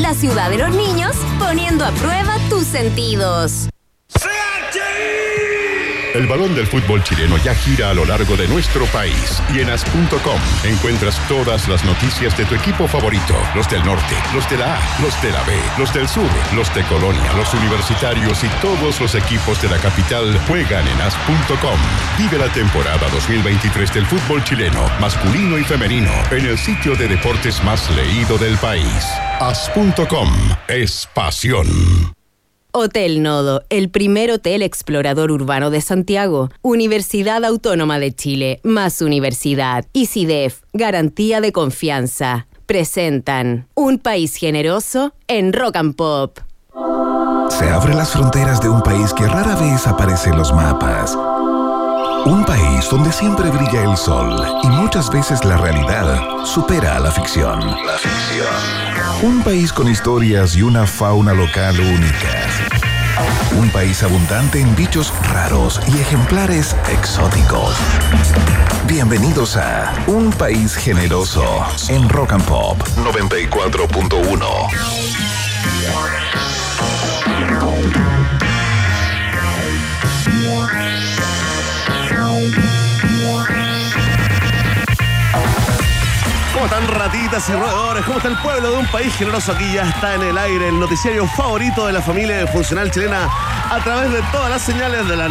la ciudad de los niños, poniendo a prueba tus sentidos. El balón del fútbol chileno ya gira a lo largo de nuestro país y en as.com encuentras todas las noticias de tu equipo favorito. Los del norte, los de la A, los de la B, los del sur, los de Colonia, los universitarios y todos los equipos de la capital juegan en as.com. Vive la temporada 2023 del fútbol chileno, masculino y femenino, en el sitio de deportes más leído del país. As.com es pasión. Hotel Nodo, el primer hotel explorador urbano de Santiago. Universidad Autónoma de Chile, más universidad. ICIDEF, garantía de confianza. Presentan Un País Generoso en Rock and Pop. Se abren las fronteras de un país que rara vez aparece en los mapas. Un país donde siempre brilla el sol y muchas veces la realidad supera a la ficción. Un país con historias y una fauna local únicas. Un país abundante en bichos raros y ejemplares exóticos. Bienvenidos a Un País Generoso en Rock and Pop 94.1. ¿Cómo están, ratitas y roedores? ¿Cómo está el pueblo de Un País Generoso? Aquí ya está en el aire el noticiario favorito de la familia funcional chilena a través de todas las señales de la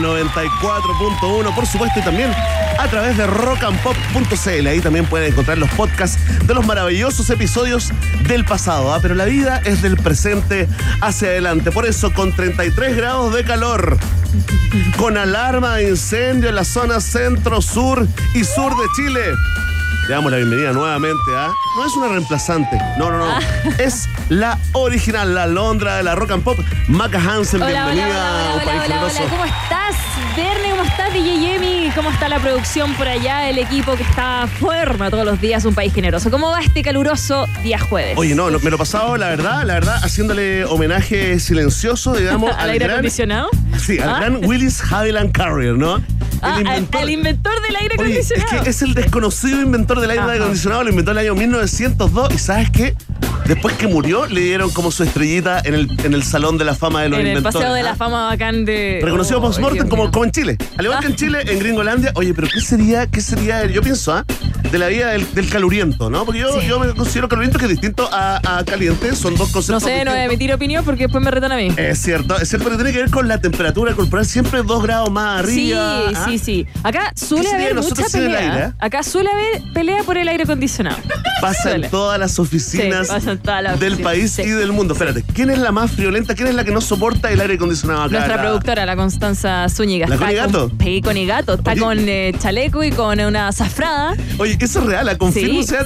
94.1, por supuesto, y también a través de rockandpop.cl. Ahí también pueden encontrar los podcasts de los maravillosos episodios del pasado, pero la vida es del presente hacia adelante. Por eso, con 33 grados de calor, con alarma de incendio en la zona centro, sur y sur de Chile, le damos la bienvenida nuevamente a... No es una reemplazante, no. Es la original, la Alondra de la Rock and Pop, Maca Hansen. Bienvenida a Un País Generoso. Hola, ¿cómo estás? Verne, ¿cómo estás? DJ Yemi, ¿cómo está la producción por allá? El equipo que está forma todos los días Un País Generoso. ¿Cómo va este caluroso día jueves? Oye, no, me lo he pasado, la verdad, haciéndole homenaje silencioso, digamos, ¿Al aire acondicionado? Sí, al gran Willis Haviland Carrier, ¿no? El inventor del aire acondicionado. Es que es el desconocido inventor del aire acondicionado, lo inventó en el año 1902, y ¿sabes qué? Después que murió, le dieron como su estrellita en el Salón de la Fama de los Inventores. En el Paseo de la Fama bacán de... Reconocido post-mortem como en Chile. Al igual que en Chile, en Gringolandia. Oye, pero ¿qué sería yo pienso, de la vida del caluriento, ¿no? Porque yo me considero caluriento, que es distinto a caliente. Son dos conceptos distintos. No voy a emitir opinión porque después me retan a mí. Es cierto, pero tiene que ver con la temperatura corporal, siempre 2 grados más arriba. Sí. Acá suele haber mucha pelea. Acá suele haber pelea por el aire acondicionado. Pasa en todas las oficinas del país y del mundo. Espérate, ¿quién es la más friolenta? ¿Quién es la que no soporta el aire acondicionado acá? Nuestra productora, la Constanza Zúñiga. ¿La Conigato? Sí, Conigato. Está con chaleco y con una azafrada. Oye, eso es real, confirmo. Sí.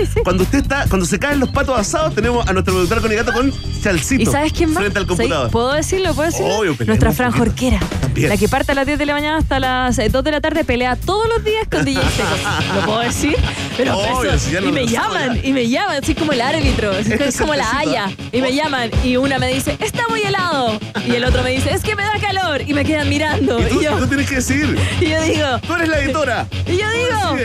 Cuando se caen los patos asados, tenemos a nuestra productora Conigato con chalcito. ¿Y sabes quién más? Frente al computador. ¿Puedo decirlo? Obvio, nuestra Fran Jorquera. También. La que parte a las 10 de la mañana hasta las 2 de la tarde, pelea todos los días con DJ Secos. ¿Lo puedo decir? Pero obvio, si y me llaman, así como el árbitro, es como la haya. Y me llaman y una me dice, está muy helado. Y el otro me dice, es que me da calor. Y me quedan mirando. Y tú tienes que decir. Y yo digo, tú eres la editora. Y yo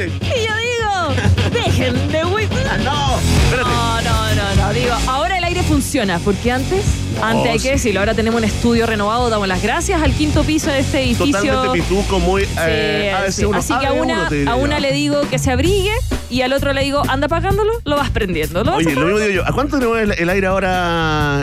digo, dejen de No, espérate. No, digo, ahora el aire funciona, porque antes hay que decirlo, ahora tenemos un estudio renovado, damos las gracias al 5º piso de este edificio. Totalmente pituco, muy ABC1. Así que a una le digo que se abrigue y al otro le digo, anda apagándolo, lo vas prendiendo. Oye, lo mismo digo yo, ¿a cuánto tenemos el aire ahora?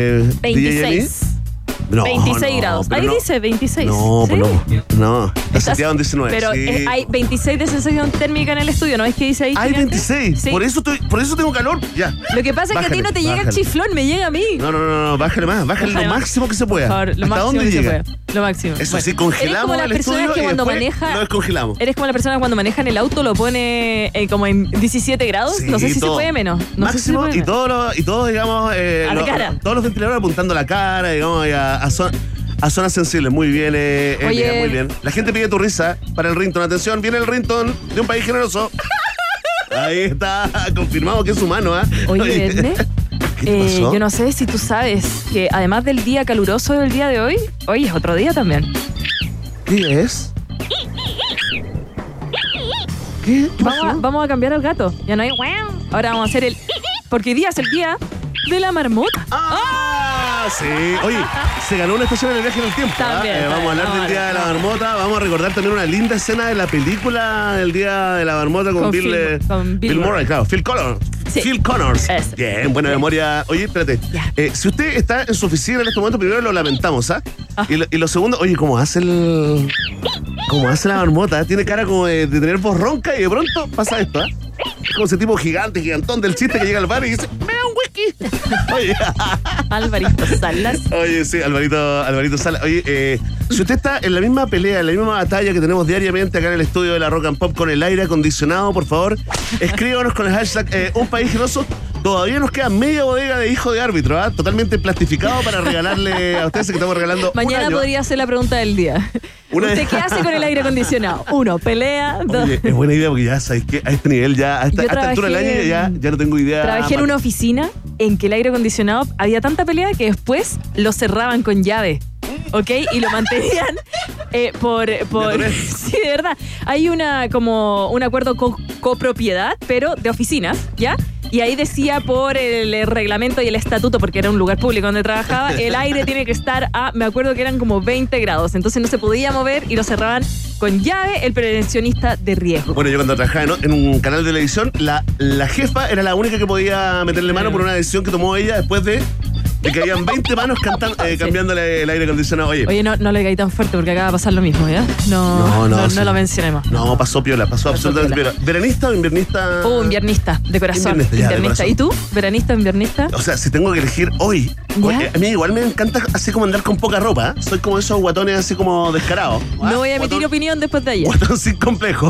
26. 26 grados. Ahí dice 26. No, ¿sí? No. La seteado en 19. Pero hay 26 de sensación térmica en el estudio, ¿no es que dice ahí? Hay 26. Sí. Por eso tengo calor. Ya. Lo que pasa es que a ti no te llega el chiflón, me llega a mí. No, bájale más. Bájale lo máximo que se pueda. Por favor, ¿Hasta dónde llega? Lo máximo. Eso sí, congelamos el estudio y después lo descongelamos. Eres como la persona que cuando manejan el auto lo pone como en 17 grados. Sí, no sé si se puede menos. Máximo y todo, digamos, a la cara. Todos los ventiladores apuntando a la cara, digamos, a zonas sensibles. Muy bien, Oye, muy bien. La gente pide tu risa para el ringtone. Atención, viene el ringtone de Un País Generoso. Ahí está, confirmado que es humano, Oye, Verne, ¿qué te pasó? yo no sé si tú sabes que además del día caluroso del día de hoy es otro día también. ¿Qué es? ¿Qué pasó? Vamos a cambiar al gato. Ya no hay... Ahora vamos a hacer el... Porque hoy día es el día de la marmota. Sí. Oye, se ganó una estación en el viaje en el tiempo. También, vamos a hablar del Día de la Marmota. Vamos a recordar también una linda escena de la película del Día de la Marmota con Bill Murray, claro. Phil Connors. Sí. Phil Connors. Eso. Bien, buena memoria. Oye, espérate. Si usted está en su oficina en este momento, primero lo lamentamos, ¿ah? Y lo segundo, oye, ¿cómo hace la marmota? Tiene cara como de tener voz ronca y de pronto pasa esto, ¿ah? Es como ese tipo gigantón del chiste que llega al bar y dice, ¡me da un whisky! Oye. Alvarito Salas. Oye, sí, Alvarito Salas. Oye, si usted está en la misma pelea, en la misma batalla que tenemos diariamente acá en el estudio de la Rock and Pop con el aire acondicionado, por favor, escríbanos con el hashtag Un País Generoso. Todavía nos queda media bodega de hijo de árbitro, ¿ah? Totalmente plastificado para regalarle a ustedes que estamos regalando. Mañana podría ser la pregunta del día. ¿Usted qué hace con el aire acondicionado? 1, pelea. 2. Oye, es buena idea porque ya sabéis que a este nivel, ya a esta altura del año ya no tengo idea. Trabajé en una oficina en que el aire acondicionado había tanta pelea que después lo cerraban con llave. ¿Ok? Y lo mantenían por sí, de verdad. Hay un acuerdo copropiedad, pero de oficinas, ¿ya? Y ahí decía por el reglamento y el estatuto, porque era un lugar público donde trabajaba, el aire tiene que estar me acuerdo que eran como 20 grados, entonces no se podía mover y lo cerraban con llave el prevencionista de riesgo. Bueno, yo cuando trabajaba en un canal de televisión, la jefa era la única que podía meterle mano por una decisión que tomó ella después de que habían 20 manos cambiándole el aire acondicionado. Oye, no le caí tan fuerte porque acaba de pasar lo mismo, ¿ya? No lo mencionemos. No, pasó piola, pasó absolutamente piola. ¿Veranista o inviernista? Inviernista, de corazón. Invernista. ¿Y tú? ¿Veranista o inviernista? O sea, si tengo que elegir hoy, a mí igual me encanta así como andar con poca ropa. Soy como esos guatones así como descarados. No voy a emitir opinión después de ayer. Guatón sin complejo.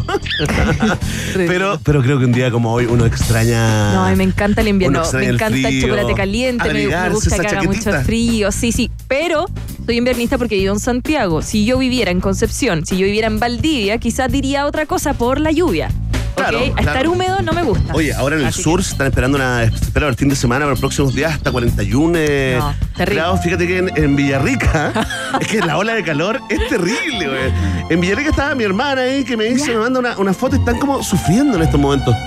pero creo que un día como hoy uno extraña... No, me encanta el invierno. Me encanta el frío, chocolate caliente. Me gusta que haga mucho frío. Sí. Pero soy inviernista porque vivo en Santiago. Si yo viviera en Concepción, si yo viviera en Valdivia, quizás diría otra cosa por la lluvia. Claro, ¿Okay? Estar húmedo no me gusta. Oye, ahora en el sur se están esperando el fin de semana, para los próximos días, hasta 41 grados. Fíjate que en Villarrica, es que la ola de calor es terrible, güey. En Villarrica estaba mi hermana ahí que me manda una foto y están como sufriendo en estos momentos.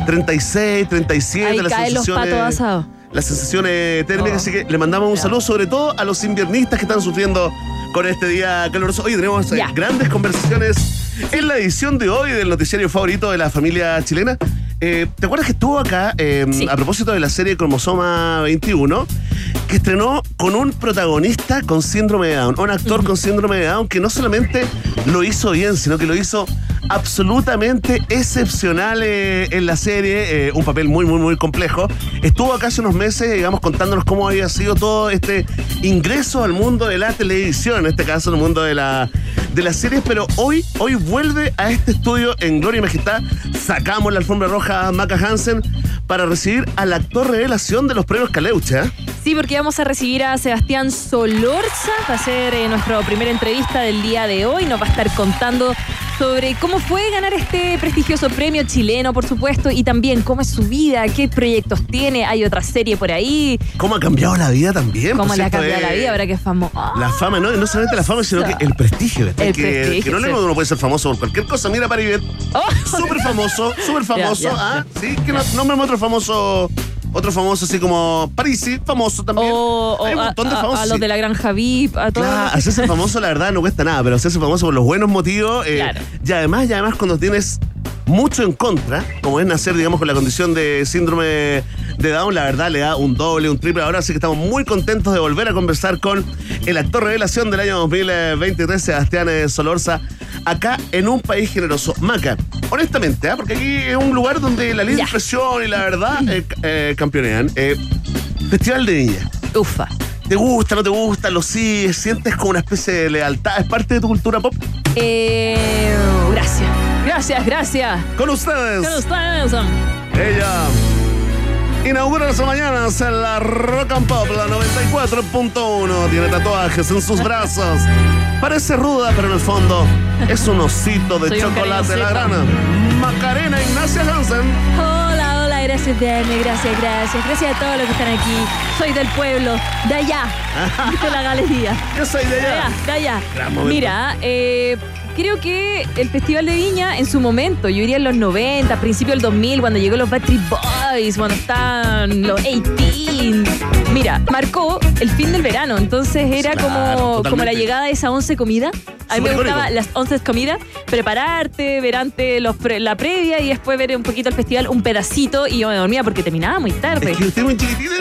36, 37, ahí caen los patos asados. Las sensaciones térmicas, así que le mandamos un saludo sobre todo a los inviernistas que están sufriendo con este día caluroso. Hoy tenemos grandes conversaciones en la edición de hoy del noticiario favorito de la familia chilena. ¿Te acuerdas que estuvo acá a propósito de la serie Cromosoma 21? Que estrenó con un protagonista con síndrome de Down, un actor con síndrome de Down que no solamente lo hizo bien, sino que lo hizo absolutamente excepcional en la serie, un papel muy, muy, muy complejo. Estuvo acá hace unos meses, digamos, contándonos cómo había sido todo este ingreso al mundo de la televisión, en este caso, el mundo de las series, pero hoy vuelve a este estudio en Gloria y Majestad. Sacamos la alfombra roja a Maca Hansen para recibir al actor revelación de los premios Caleuche, ¿eh? Sí, porque vamos a recibir a Sebastián Solorza, va a ser nuestra primera entrevista del día de hoy. Nos va a estar contando sobre cómo fue ganar este prestigioso premio chileno, por supuesto, y también cómo es su vida, qué proyectos tiene, hay otra serie por ahí. ¿Cómo ha cambiado la vida también? ¿Cómo le ha cambiado la vida ahora que es famoso? La fama, no solamente la fama, sino que el prestigio. Que no uno puede ser famoso por cualquier cosa. Mira, Paribet, súper famoso. Ya. Sí, que nómbrame otro famoso así como Parisi, famoso también. Hay un montón de famosos. A los de la Granja VIP, a todos. Claro, hacerse famoso la verdad no cuesta nada, pero hacerse famoso por los buenos motivos. Claro. Y además cuando tienes mucho en contra, como es nacer, digamos, con la condición de síndrome de Down, la verdad le da un doble, un triple. Ahora sí que estamos muy contentos de volver a conversar con el actor revelación del año 2023, Sebastián Solorza, acá en Un País Generoso. Maca, honestamente, porque aquí es un lugar donde la linda impresión y la verdad campeonean. Festival de Viña. Ufa. ¿Te gusta, no te gusta? ¿Lo sigues? ¿Sientes como una especie de lealtad? ¿Es parte de tu cultura pop? Gracias. Con ustedes. Ella inaugura las mañanas en la Rock and Pop, la 94.1. Tiene tatuajes en sus brazos. Parece ruda, pero en el fondo es un osito de chocolate. La grana Macarena Ignacia Hansen. Hola, gracias Dani, gracias a todos los que están aquí. Soy del pueblo, de allá, de la galería. Yo soy de allá. De allá. Mira, creo que el Festival de Viña en su momento, yo diría en los 90, principio del 2000, cuando llegó los Backstreet Boys, cuando estaban los 18, mira, marcó el fin del verano. Entonces era como la llegada de esa 11 comida. A mí me gustaban las 11 comidas, prepararte, ver antes la previa y después ver un poquito el festival, un pedacito, y yo me dormía porque terminaba muy tarde. Es que usted es muy chiquitito.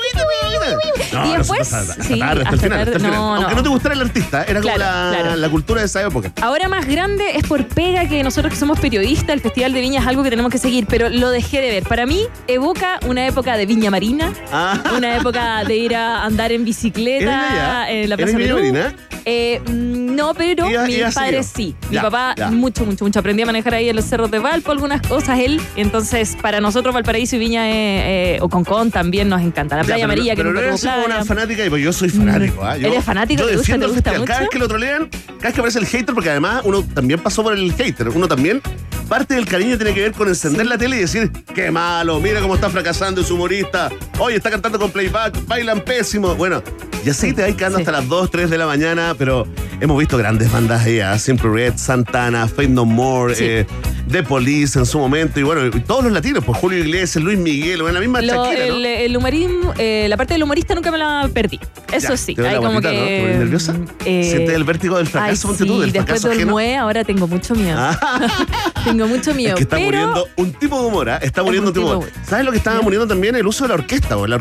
Y después, sí, hasta tarde. No. Aunque no te gustara el artista, era como la cultura de esa época. Ahora más grande es por pega que nosotros que somos periodistas, el Festival de Viña es algo que tenemos que seguir, pero lo dejé de ver. Para mí evoca una época de Viña Marina, una época de ir a andar en bicicleta en la Plaza Viña Marina? No, pero mi padre sí. Mi papá mucho. Aprendí a manejar ahí en los cerros de Valpo, algunas cosas él. Entonces, para nosotros Valparaíso y Viña o Concón también nos encanta. La Playa Amarilla, que nunca tuvo playa. Una fanática, y yo soy fanático. ¿Eres fanático? Yo defiendo ¿Te el gusta festival. mucho? Cada vez que lo trolean, cada vez que aparece el hater, porque además uno también pasó por el hater. Uno también, parte del cariño tiene que ver con encender la tele y decir, qué malo, mira cómo está fracasando ese humorista. Oye, está cantando con playback, bailan pésimo. Bueno, ya sé que te vais quedando hasta las 2, 3 de la mañana, pero hemos visto grandes bandas ahí, Simple Red, Santana, Faith No More, The Police en su momento, y bueno, y todos los latinos, pues Julio Iglesias, Luis Miguel, en la misma Shakira, ¿no? El humorismo, la parte del humorista nunca me la perdí. Eso sí. ¿Te da la como guatita, que, ¿no? ¿Te pones nerviosa? ¿Sientes el vértigo del fracaso? Ay, sí, del después fracaso del ajeno? Mue, ahora tengo mucho miedo. Tengo mucho miedo. Es que está muriendo un tipo de humor, Está muriendo un tipo de humor. ¿Sabes lo que estaba muriendo también? El uso de la orquesta, La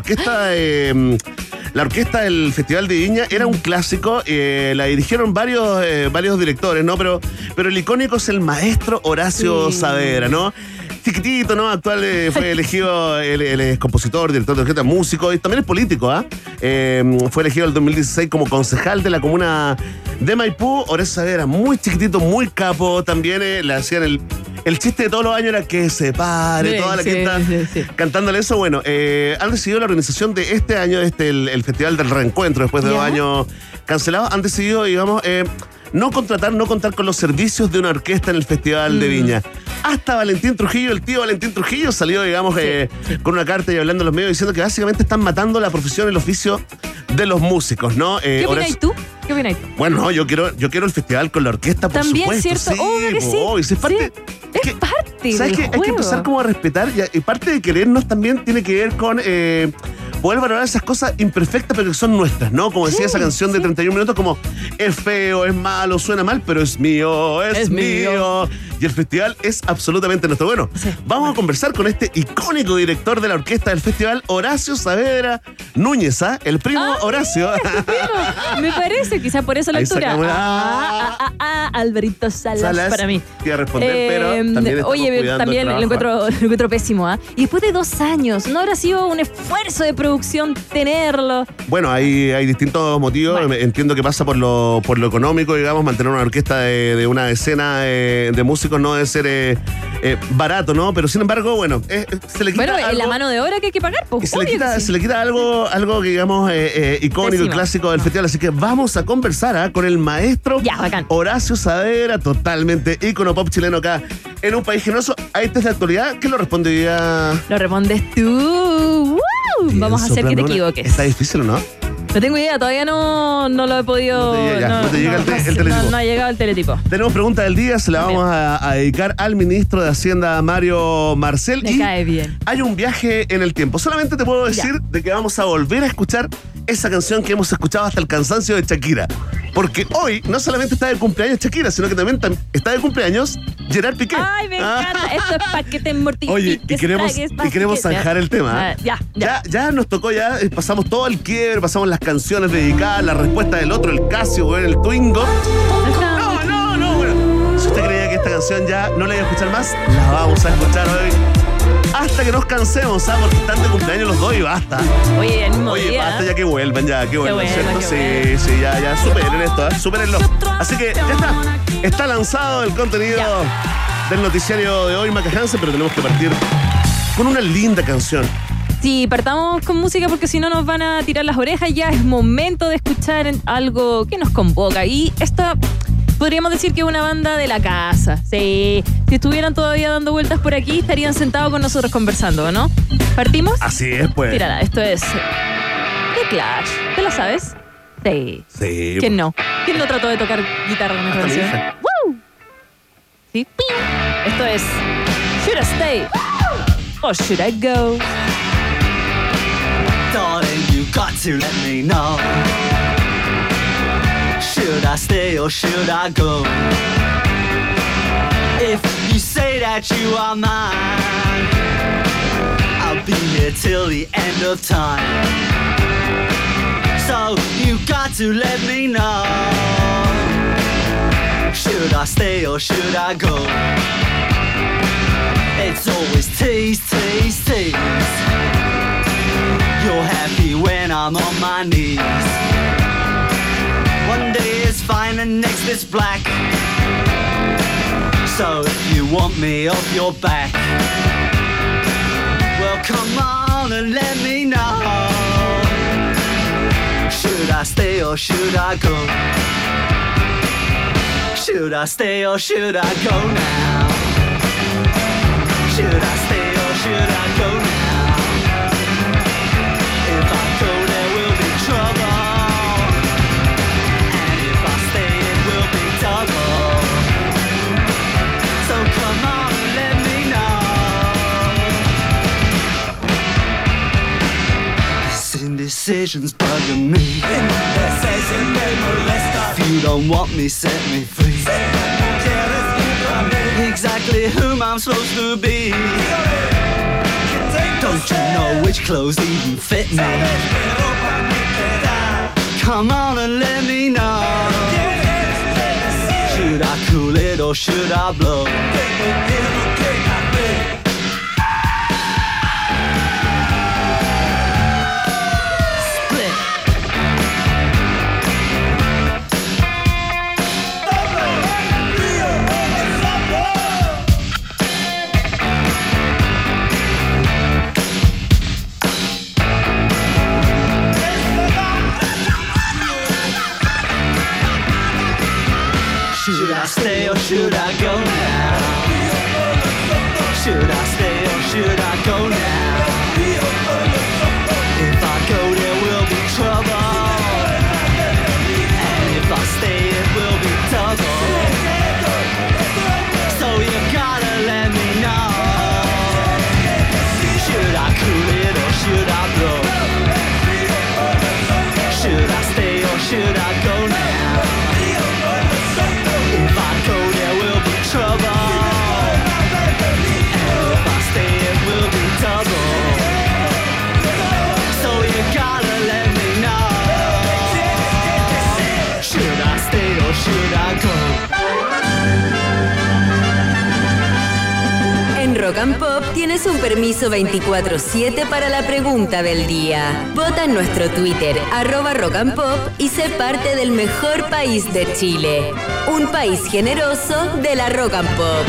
orquesta del Festival de Viña era un clásico, la dirigieron varios directores, ¿no? Pero el icónico es el maestro Horacio Saavedra, ¿no? Chiquitito, ¿no? Actual fue elegido, él es compositor, director de orquesta, músico y también es político, fue elegido en el 2016 como concejal de la comuna de Maipú. Horacio Saavedra, muy chiquitito, muy capo, también le hacían el chiste de todos los años era que se pare, toda la gente cantándole eso. Bueno, han decidido la organización de este año, el Festival del Reencuentro, después de 2 años cancelados, han decidido, digamos, no contar con los servicios de una orquesta en el Festival de Viña. Hasta Valentín Trujillo, el tío Valentín Trujillo, salió, digamos, con una carta y hablando a los medios diciendo que básicamente están matando la profesión, el oficio de los músicos, ¿no? ¿Qué opinas tú? Bueno, no, yo quiero el festival con la orquesta, por también, supuesto. ¿cierto? Sí, obvio que sí. Es parte, es parte ¿sabes qué? Hay que empezar como a respetar, y parte de querernos también tiene que ver con poder valorar esas cosas imperfectas, pero que son nuestras, ¿no? Como decía esa canción de 31 minutos, como es feo, es malo, suena mal, pero es mío, es mío. Y el festival es absolutamente nuestro. Bueno, vamos a conversar con este icónico director de la orquesta del festival, Horacio Saavedra Núñez, el primo Horacio. Me parece, quizás por eso la altura. Alvarito Salas para mí. Iba a responder, pero también también lo encuentro pésimo, Y después de 2 años, ¿no habrá sido un esfuerzo de producción tenerlo? Bueno, hay distintos motivos. Bueno. Entiendo que pasa por lo económico, digamos, mantener una orquesta de una decena de músicos no debe ser barato, ¿no? Pero sin embargo, bueno, se le quita algo, la mano de obra que hay que pagar, pues. Se le quita algo que digamos icónico y clásico del festival. Así que vamos a conversar con el maestro Horacio Saavedra, totalmente ícono pop chileno acá en un país generoso. Ahí está de actualidad. ¿Qué lo responde hoy día? Lo respondes tú. Vamos a hacer que te equivoques. ¿Está difícil o no? No tengo idea, todavía no lo he podido. No te llega el teletipo. No ha llegado el teletipo. Tenemos pregunta del día, se la vamos a dedicar al ministro de Hacienda, Mario Marcel. Me cae bien. Hay un viaje en el tiempo. Solamente te puedo decir de que vamos a volver a escuchar esa canción que hemos escuchado hasta el cansancio de Shakira. Porque hoy no solamente está de cumpleaños Shakira, sino que también está de cumpleaños Gerard Piqué. Ay, me encanta. Esto es para que te mortifiques. Oye, y queremos zanjar el tema. Ya nos tocó, pasamos todo el quiebre, pasamos las canciones dedicadas, la respuesta del otro, el Casio, el Twingo. No. Bueno, si usted creía que esta canción ya no la iba a escuchar más, la vamos a escuchar hoy. Hasta que nos cansemos, porque están de cumpleaños los dos y basta. Oye, el mismo día. Basta ya que vuelvan, ¿cierto? Qué Sí, ya, superen esto, supérenlo. Así que ya está. Está lanzado el contenido del noticiario de hoy, Maca Hansen, pero tenemos que partir con una linda canción. Sí, partamos con música porque si no nos van a tirar las orejas. Ya es momento de escuchar algo que nos convoca. Y esta podríamos decir que es una banda de la casa. Sí, si estuvieran todavía dando vueltas por aquí, estarían sentados con nosotros conversando, ¿no? ¿Partimos? Así es, pues. Tírala, esto es The Clash. ¿Te la sabes? Sí. Sí. ¿Quién no? ¿Quién no trató de tocar guitarra con esta canción? ¡Woo! Sí. Esto es Should I Stay or Should I Go? Darling, you got to let me know. Should I stay or should I go? If you say that you are mine, I'll be here till the end of time. So you got to let me know. Should I stay or should I go? It's always tease, tease, tease. You're happy when I'm on my knees. One day it's fine and next it's black. So if you want me off your back, well come on and let me know. Should I stay or should I go? Should I stay or should I go now? Should I stay or should I go now? If I go there will be trouble, and if I stay it will be double. So come on and let me know. This indecision's bugging me. If you don't want me, set me free. Exactly whom I'm supposed to be. Don't you know which clothes even fit me? Come on and let me know. Should I cool it or should I blow? Should I stay or should I go now? Should I stay or should I go now? If I go there will be trouble, and if I stay it will be double. So you gotta let me know. Should I cool it or should I blow? Should I stay or should I go now? If I go there will be trouble, and if I stay it will be double. So you gotta let me know. Should I stay or should I go? En Rock and Pop tienes un permiso 24/7 para la pregunta del día. Vota en nuestro Twitter, @Rock and Pop, y sé parte del mejor país de Chile. Un país generoso de la Rock and Pop.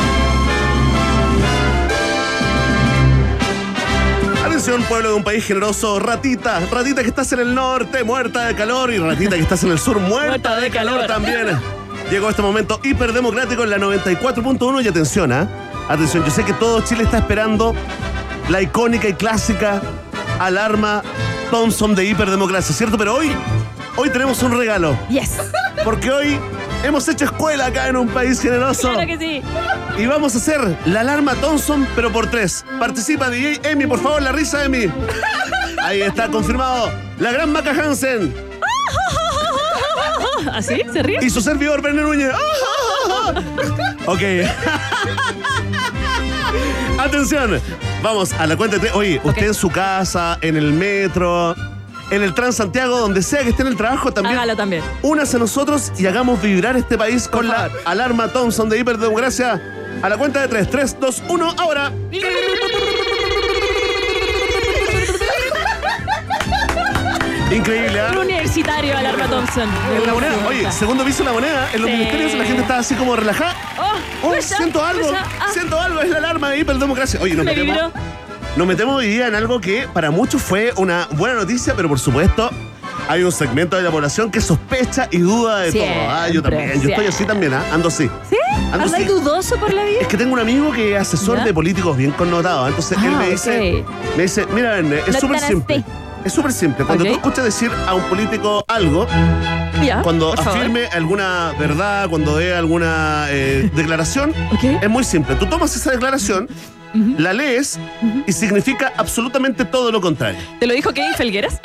Atención, pueblo de un país generoso. Ratita, ratita que estás en el norte, muerta de calor. Y ratita que estás en el sur, muerta de calor también. Llegó este momento hiperdemocrático en la 94.1. Y atención, atención, yo sé que todo Chile está esperando la icónica y clásica alarma Thompson de hiperdemocracia, ¿cierto? Pero hoy tenemos un regalo. Yes. Porque hoy hemos hecho escuela acá en un país generoso. Claro que sí. Y vamos a hacer la alarma Thompson, pero por 3. Participa DJ Emi, por favor, la risa Emi. Ahí está confirmado. La gran Maca Hansen. ¿Así? ¿Se ríe? Y su servidor, Bernie Núñez. Ok. Atención. Vamos a la cuenta de 3. Oye, usted en su casa, en el metro, en el Transantiago, donde sea que esté en el trabajo, también. Hágalo también. Únase a nosotros y hagamos vibrar este país con la alarma Thompson de hiperdemocracia. A la cuenta de 3. 3, 2, 1, ahora. Increíble, Un universitario, Alarma Thompson. En la moneda. Oye, segundo piso de la moneda. En los Sí. ministerios la gente está así como relajada. Siento algo. Siento algo. Es la alarma de hiperdemocracia. Oye, nos metemos hoy día en algo que para muchos fue una buena noticia, pero por supuesto hay un segmento de la población que sospecha y duda de todo. Yo también. Yo estoy así también, ando así. ¿Sí? Ando ¿Andas así. dudoso por la vida? Es que tengo un amigo que es asesor ¿Ya? de políticos bien connotados. Entonces él me dice, mira, Verne, es No súper tan simple. así. Es súper simple. Cuando Ok. tú escuchas decir a un político algo, Ya, cuando por favor. afirme alguna verdad, cuando dé alguna declaración, Ok. es muy simple. Tú tomas esa declaración, la lees y significa absolutamente todo lo contrario. ¿Te lo dijo Kevin Felgueras?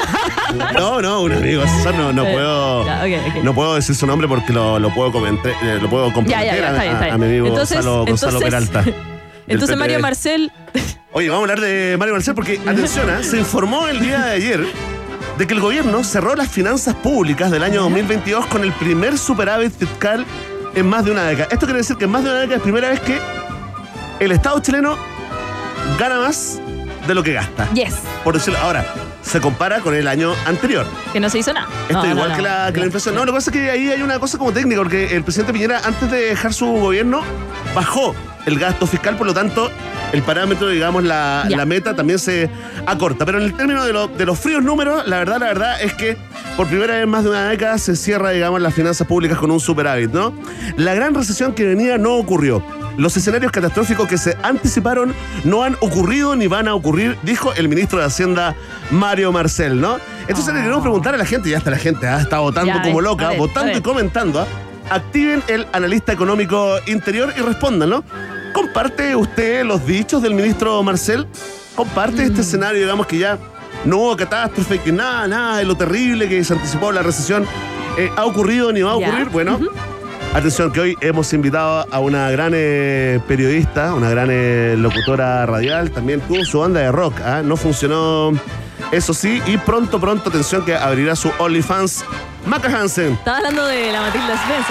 No, un amigo asesor, no puedo. Ya, ok. No puedo decir su nombre porque lo puedo comentar, lo puedo comprometer está bien, está bien. a mi amigo Entonces- Gonzalo Peralta. del Entonces, PP. Mario Marcel. Oye, vamos a hablar de Mario Marcel porque, atención, se informó el día de ayer de que el gobierno cerró las finanzas públicas del año 2022 con el primer superávit fiscal en más de una década. Esto quiere decir que en más de una década es primera vez que el Estado chileno gana más de lo que gasta. Yes. Por decirlo, ahora, se compara con el año anterior. Que no se hizo nada. Esto No, igual no, que la no. inflación. No, lo que pasa es que ahí hay una cosa como técnica, porque el presidente Piñera, antes de dejar su gobierno, bajó el gasto fiscal, por lo tanto, el parámetro, digamos, la meta también se acorta. Pero en el término de los fríos números, la verdad es que por primera vez en más de una década se cierra, digamos, las finanzas públicas con un superávit, ¿no? La gran recesión que venía no ocurrió. Los escenarios catastróficos que se anticiparon no han ocurrido ni van a ocurrir, dijo el ministro de Hacienda, Mario Marcel, ¿no? Entonces le queremos preguntar a la gente, y hasta la gente está votando Ya, como a loca, ver, votando a ver. y comentando. Activen el analista económico interior y respondan, ¿no? ¿Comparte usted los dichos del ministro Marcel? ¿Comparte este escenario, digamos, que ya no hubo catástrofe, que nada de lo terrible que se anticipó la recesión ha ocurrido ni va a Ya. ocurrir? Bueno, atención, que hoy hemos invitado a una gran periodista, una gran locutora radial, también tuvo su banda de rock, ¿ah? No funcionó, eso sí, y pronto, atención, que abrirá su OnlyFans, Maca Hansen. Estaba hablando de la Matilda Spencer.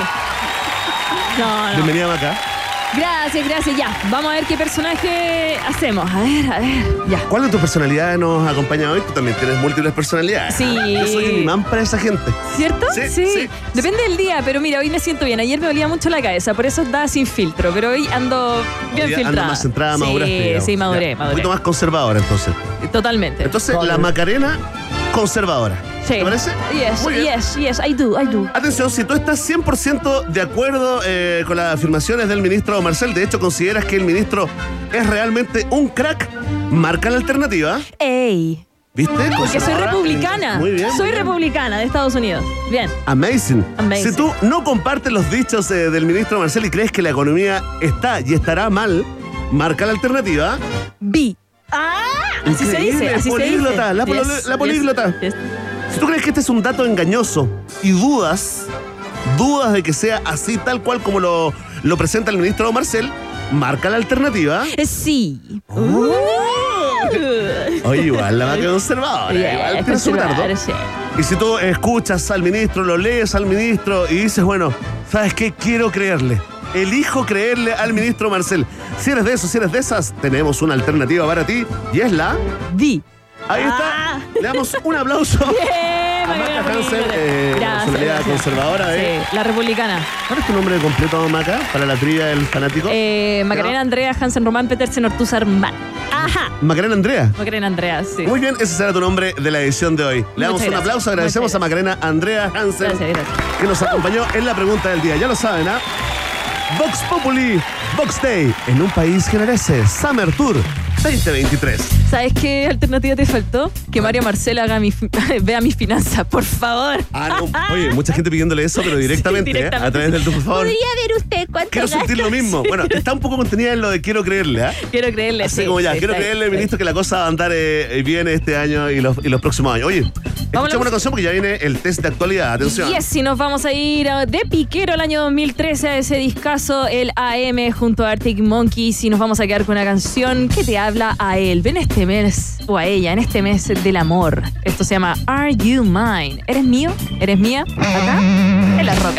No. Bienvenida, Maca. Gracias, ya. Vamos a ver qué personaje hacemos. A ver, ya. ¿Cuál de tus personalidades nos acompaña hoy? Tú también tienes múltiples personalidades. Sí. Yo soy un imán para esa gente. ¿Cierto? Sí. Depende del día, pero mira, hoy me siento bien. Ayer me dolía mucho la cabeza, por eso estaba sin filtro, pero hoy ando bien Hoy día filtrada. ando más centrada, maduraste, digamos. Sí, maduré. Un poquito más conservadora, entonces. Totalmente. Entonces, la Macarena conservadora. Sí. ¿Te parece? Muy bien. Yes, I do. Atención, si tú estás 100% de acuerdo con las afirmaciones del ministro Marcel, de hecho consideras que el ministro es realmente un crack, marca la alternativa. Ey. ¿Viste? Porque soy Conservadora. republicana. Muy bien. Soy republicana de Estados Unidos. Bien. Amazing. Amazing. Si tú no compartes los dichos del ministro Marcel y crees que la economía está y estará mal, marca la alternativa. B. Así se Increíble, dice. Así políglota, se dice. la políglota. Yes. Si tú crees que este es un dato engañoso y dudas de que sea así tal cual como lo presenta el ministro Marcel, marca la alternativa. Sí. Oye, igual la vaca conservadora, igual tiene su tardo. Sí. Y si tú escuchas al ministro, lo lees al ministro y dices, bueno, ¿sabes qué? Quiero creerle. Elijo creerle al ministro Marcel. Si eres de esos, si eres de esas, tenemos una alternativa para ti y es la... D. Ahí está. Le damos un aplauso a Maca Hansen, personalidad conservadora de... Sí, la republicana. ¿Cuál es tu nombre completo, Maca, para la trivia del fanático? Macarena Andrea Hansen Román Petersen Ortúzar Man. Ajá. Macarena Andrea. Macarena Andrea, sí. Muy bien, ese será tu nombre de la edición de hoy. Le damos Muchas un gracias. aplauso, agradecemos Muchas a Macarena Andrea Hansen, Gracias. que nos acompañó en la pregunta del día. Ya lo saben, ¿ah? Vox Populi, Vox Day, en un país que merece, Summer Tour 2023. ¿Sabes qué alternativa te faltó? Que Mario Marcel vea mis finanzas, por favor. No. Oye, mucha gente pidiéndole eso, pero directamente, Sí, directamente. a través del por favor. ¿Podría ver usted cuánto Quiero sentir lo gasta? mismo. Bueno, está un poco contenida en lo de quiero creerle, ¿ah? Quiero creerle, Así sí. como ya, sí, quiero está creerle, bien, ministro, que la cosa va a andar bien este año y los próximos años. Oye, escuchamos una canción porque ya viene el test de actualidad. Atención. Yes, y nos vamos a ir de piquero al año 2013 a ese discazo, el AM, junto a Arctic Monkeys, y nos vamos a quedar con una canción que te habla a él. Ven este mes, o a ella, en este mes del amor. Esto se llama Are You Mine? ¿Eres mío? ¿Eres mía? Acá, en La Roca.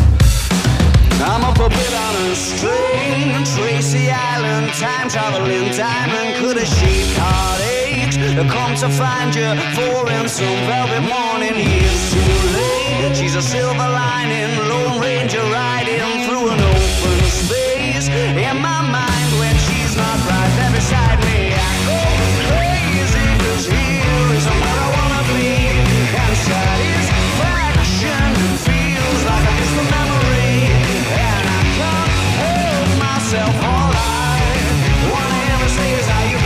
I'm a puppet on a string, Tracy Island, time traveling diamond. Could a sheep heartaches come to find you for in some velvet morning? Years too late. She's a silver lining, Lone Ranger riding through an open space. In my mind, when she's not right there beside me, I go crazy. 'Cause here is where I wanna be, and satisfaction feels like a distant memory. And I can't hold myself all night. One ever says, are you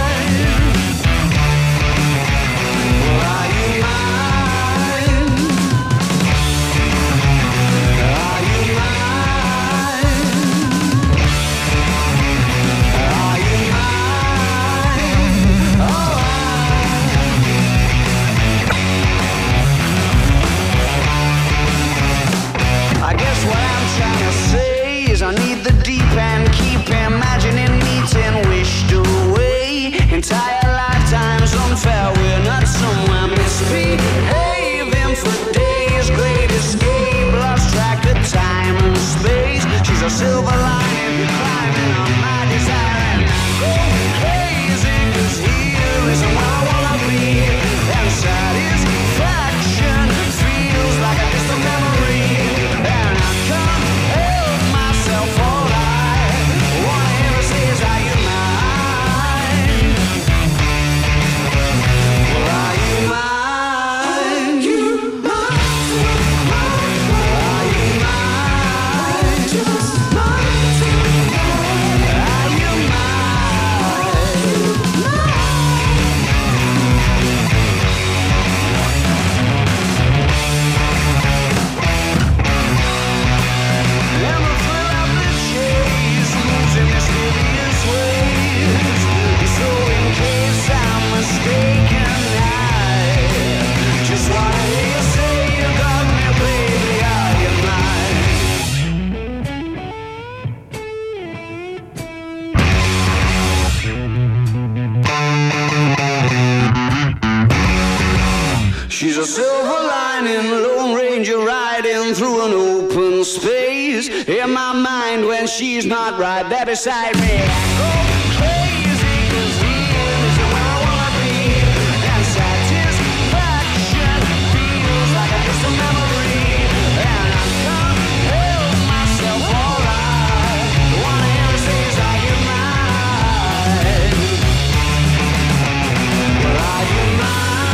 mine? Well, are you mine? She's a silver lining, Lone Ranger riding through an open space. In my mind when she's not right there beside me, I go crazy 'cause the end is where I wanna be. And satisfaction feels like a distant memory. And I can't help myself, alright. The one I ever say is, are you mine? Well, are you mine?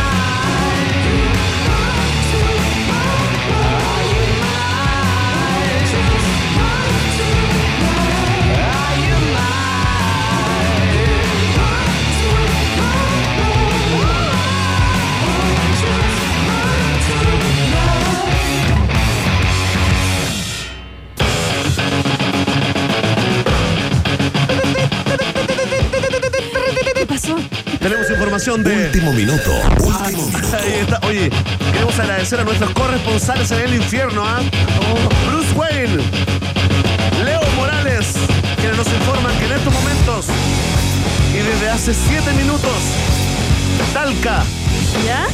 Tenemos información de... Último minuto. Ahí está. Oye, queremos agradecer a nuestros corresponsales en el infierno, Bruce Wayne, Leo Morales, quienes nos informan que en estos momentos y desde hace 7 minutos, Talca. ¿Ya?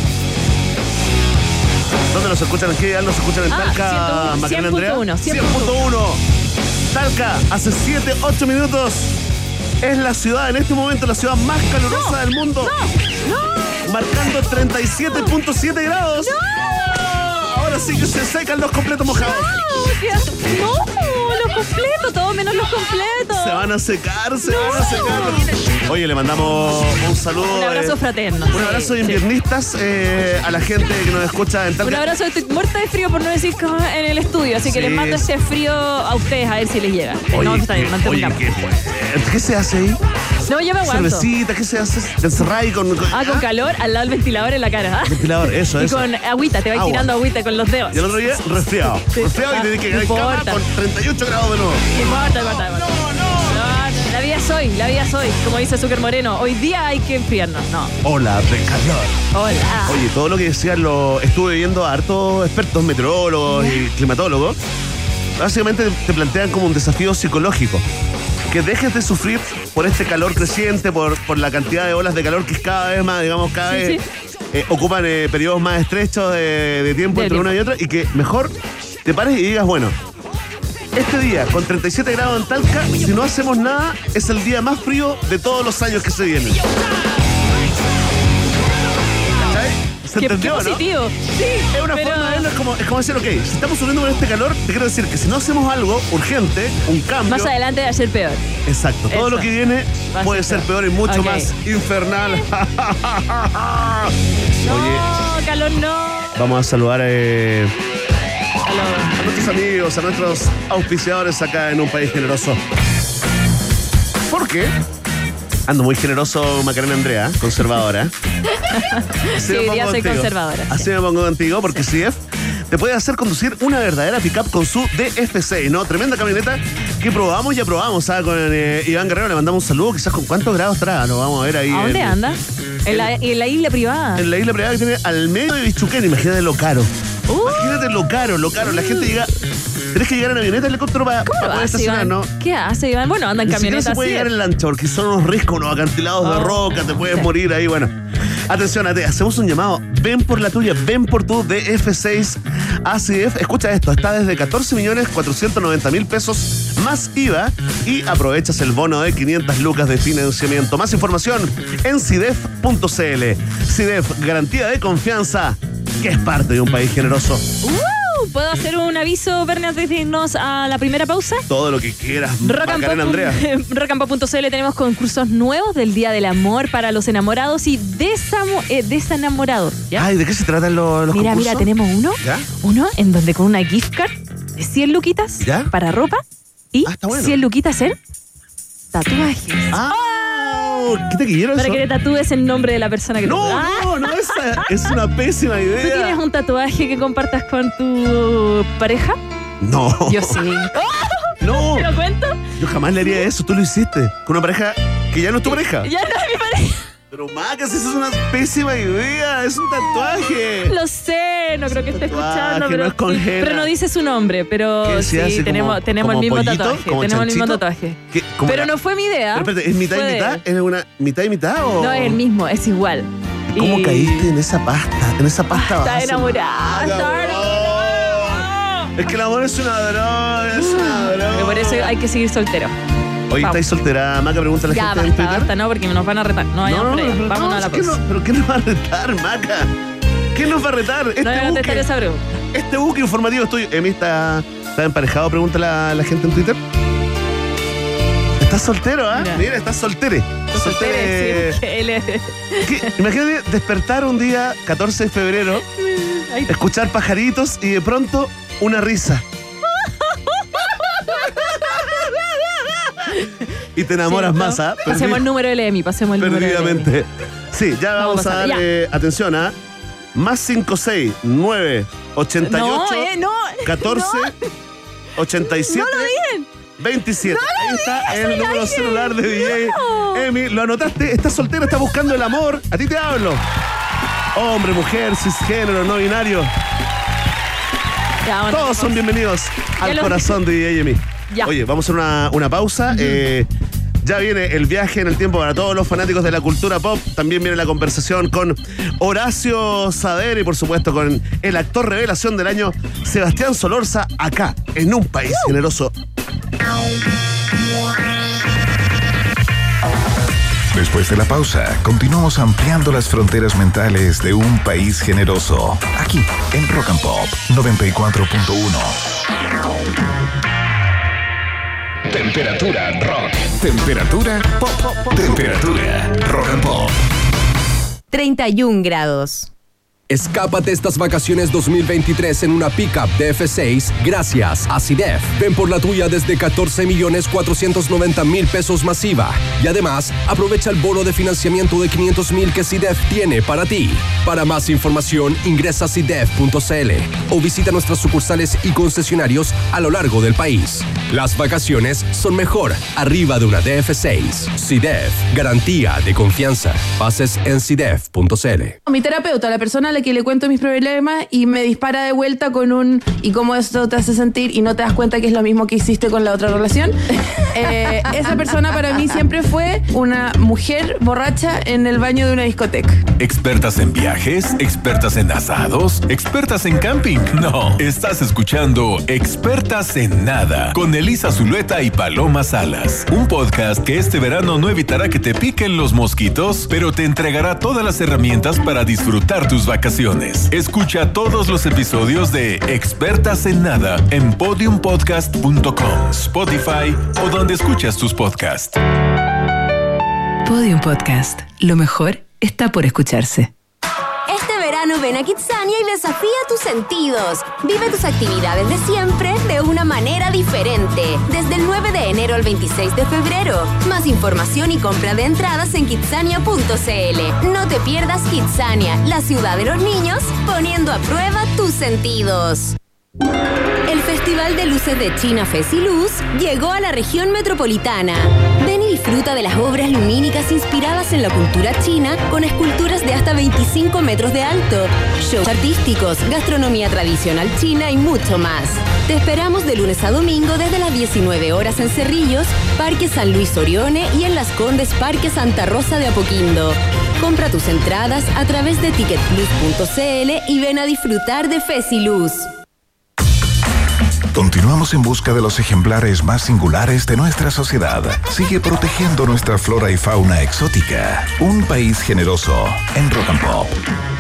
¿Dónde nos escuchan? ¿En qué dial nos escuchan? En Talca, Macarena Andrea. 100.1. Talca, hace 7-8 minutos. Es la ciudad, en este momento, la ciudad más calurosa del mundo. ¡No! Marcando 37.7 grados. ¡No! Ahora sí que se secan los completos mojados. No, los completos, todo menos los completos. Se van a secar. Oye, le mandamos un saludo. Un abrazo fraterno. Un abrazo de inviernistas a la gente que nos escucha en Talca. Un abrazo, estoy muerta de frío por no decir como en el estudio, así que les mando ese frío a ustedes a ver si les llega. Oye, no, está bien, mantengamos. ¿Qué se hace ahí? No, yo me aguanto. Cervecita, ¿qué se hace? ¿Te encerrás ahí con calor al lado del ventilador en la cara. Ventilador, eso. Y con agüita, te vas tirando agüita con los dedos. Y el otro día, resfriado. Sí. Resfriado y tenés que quedar en cama con 38 grados de nuevo. No importa. No, la vida soy. Como dice Zucker Moreno, hoy día hay que enfriarnos. No. Hola de calor. Hola. Oye, todo lo que decían estuve viendo a hartos expertos meteorólogos y climatólogos. Básicamente te plantean como un desafío psicológico. Que dejes de sufrir por este calor creciente, por la cantidad de olas de calor que es cada vez más, digamos, cada vez ocupan periodos más estrechos de tiempo entre una y otra, y que mejor te pares y digas, bueno, este día con 37 grados en Talca, si no hacemos nada, es el día más frío de todos los años que se vienen. ¿Se entendió, qué positivo. ¿no? Sí, es una forma de verlo, es como decir, ok, si estamos sufriendo con este calor, te quiero decir que si no hacemos algo urgente, un cambio... Más adelante va a ser peor. Exacto, todo Eso. lo que viene puede ser peor y mucho más infernal. No, calor no. Vamos a saludar a nuestros amigos, a nuestros auspiciadores acá en Un País Generoso. ¿Por qué? Ando muy generoso, Macarena Andrea, conservadora. Sí, ya soy conservadora. Así me pongo contigo, porque CF te puede hacer conducir una verdadera pickup con su DF6, ¿no? Tremenda camioneta que probamos y aprobamos, ¿sabes? Con Iván Guerrero le mandamos un saludo, quizás con cuántos grados traga, lo vamos a ver ahí. ¿A dónde anda? En la isla privada. En la isla privada que tiene al medio de Bichuquén, imagínate lo caro. Imagínate lo caro. La gente llega... Tenés que llegar en avioneta, helicóptero para poder estacionar, ¿no? ¿Qué hace, Iván? Bueno, anda en camioneta. No se puede llegar en lancha porque son unos riscos, unos acantilados de roca, te puedes morir ahí, bueno. Atención, hacemos un llamado. Ven por la tuya, ven por tu DF6 ACF. Escucha esto, está desde 14.490.000 pesos más IVA y aprovechas el bono de 500 lucas de financiamiento. Más información en CIDEF.cl. CIDEF, garantía de confianza, que es parte de Un País Generoso. ¿Puedo hacer un aviso, Bernie, antes de irnos a la primera pausa? Todo lo que quieras, Macarena Andrea. Rockandpop.cl tenemos concursos nuevos del Día del Amor para los enamorados y desenamorados. ¿Ya? Ay, ¿de qué se tratan los concursos? Mira, tenemos uno. ¿Ya? Uno en donde con una gift card de 100 luquitas ¿Ya? para ropa y está bueno. 100 luquitas en tatuajes. ¿Qué te quiero Para eso? que le tatúes el nombre de la persona que te No, esa es una pésima idea. ¿Tú tienes un tatuaje que compartas con tu pareja? No. Yo sí. No. ¿Te lo cuento? Yo jamás le haría eso. Tú lo hiciste con una pareja que ya no es tu pareja. Ya no es mi pareja. Pero Macas, eso es una pésima idea. Es un tatuaje. Lo sé, no creo que esté escuchando, pero, no es con henna. pero no dice su nombre, pero ¿Qué se hace? sí, tenemos el como mismo pollito, tatuaje. como Tenemos el mismo chanchito. tatuaje. ¿Qué? ¿Cómo Pero era? no fue mi idea. Pero espérate, ¿es mitad Fue y de mitad? él. ¿Es una mitad y mitad o...? No, es el mismo, es igual. ¿Cómo Y- caíste en esa pasta? En esa pasta Estaba base? enamorada, estaba enamorada. Es que el amor es una droga, es una droga. Pero por eso hay que seguir soltero. Oye, Vamos. ¿estáis soltera? Maca, pregunta a la Ya, gente en basta, Twitter. basta, no, porque nos van a retar. No vayan por allá. Vámonos a la es que pausa. no, ¿pero qué nos va a retar, Maca? ¿Qué nos va a retar? No voy a contestar esa pregunta. Este buque informativo es tuyo. Emi, ¿está emparejado? Pregúntale a la gente en Twitter. ¿Estás soltero, ah? Mira, estás soltere. Soltere. Sí, porque él es- ¿Qué? Imagínate despertar un día 14 de febrero, Ay, escuchar pajaritos y de pronto una risa. Y te enamoras ¿cierto? más, ¿ah? Pasemos el número del Emi, pasemos el número del Emi. Perdidamente. Sí, ya vamos a dar pasando, atención a más 56 9 88 No, 14 87 No lo digan. 27. Ahí está el número celular de DJ. Emi, lo anotaste, estás soltera, estás buscando el amor. A ti te hablo. Hombre, mujer, cisgénero, no binario. Ya, vámonos. Todos son bienvenidos al lo- corazón de DJ Emi. Ya. Oye, vamos a hacer una pausa. Ya viene el viaje en el tiempo para todos los fanáticos de la cultura pop. También viene la conversación con Horacio Saavedra y por supuesto con el actor revelación del año, Sebastián Solorza, acá, en Un País Generoso. Después de la pausa, continuamos ampliando las fronteras mentales de un país generoso. Aquí, en Rock and Pop 94.1. Temperatura rock. Temperatura pop. Temperatura rock and pop. 31 grados. Escápate estas vacaciones 2023 en una pickup de F6 gracias a CIDEF. Ven por la tuya desde 14.490.000 pesos masiva. Y además, aprovecha el bono de financiamiento de 500.000 que CIDEF tiene para ti. Para más información, ingresa a CIDEF.cl o visita nuestras sucursales y concesionarios a lo largo del país. Las vacaciones son mejor arriba de una DF6. CIDEF, garantía de confianza. Bases en CIDEF.cl. Mi terapeuta, la persona a la que le cuento mis problemas y me dispara de vuelta con un ¿y cómo esto te hace sentir? Y no te das cuenta que es lo mismo que hiciste con la otra relación. Esa persona para mí siempre fue una mujer borracha en el baño de una discoteca. ¿Expertas en viajes? ¿Expertas en asados? ¿Expertas en camping? No, estás escuchando Expertas en Nada con Elisa Zulueta y Paloma Salas. Un podcast que este verano no evitará que te piquen los mosquitos, pero te entregará todas las herramientas para disfrutar tus vacaciones. Escucha todos los episodios de Expertas en Nada en podiumpodcast.com, Spotify o donde escuchas tus podcasts. Podium Podcast. Lo mejor está por escucharse. Este verano ven a Kidzania y desafía tus sentidos. Vive tus actividades de siempre de una manera diferente. Desde el 9 de enero al 26 de febrero. Más información y compra de entradas en kidzania.cl. No te pierdas Kidzania, la ciudad de los niños, poniendo a prueba tus sentidos. El Festival de Luces de China Fesiluz llegó a la región metropolitana. Ven y disfruta de las obras lumínicas inspiradas en la cultura china con esculturas de hasta 25 metros de alto, shows artísticos, gastronomía tradicional china y mucho más. Te esperamos de lunes a domingo desde las 19 horas en Cerrillos, Parque San Luis Orione y en Las Condes, Parque Santa Rosa de Apoquindo. Compra tus entradas a través de ticketplus.cl y ven a disfrutar de Fesiluz. Continuamos en busca de los ejemplares más singulares de nuestra sociedad. Sigue protegiendo nuestra flora y fauna exótica. Un país generoso en Rock and Pop.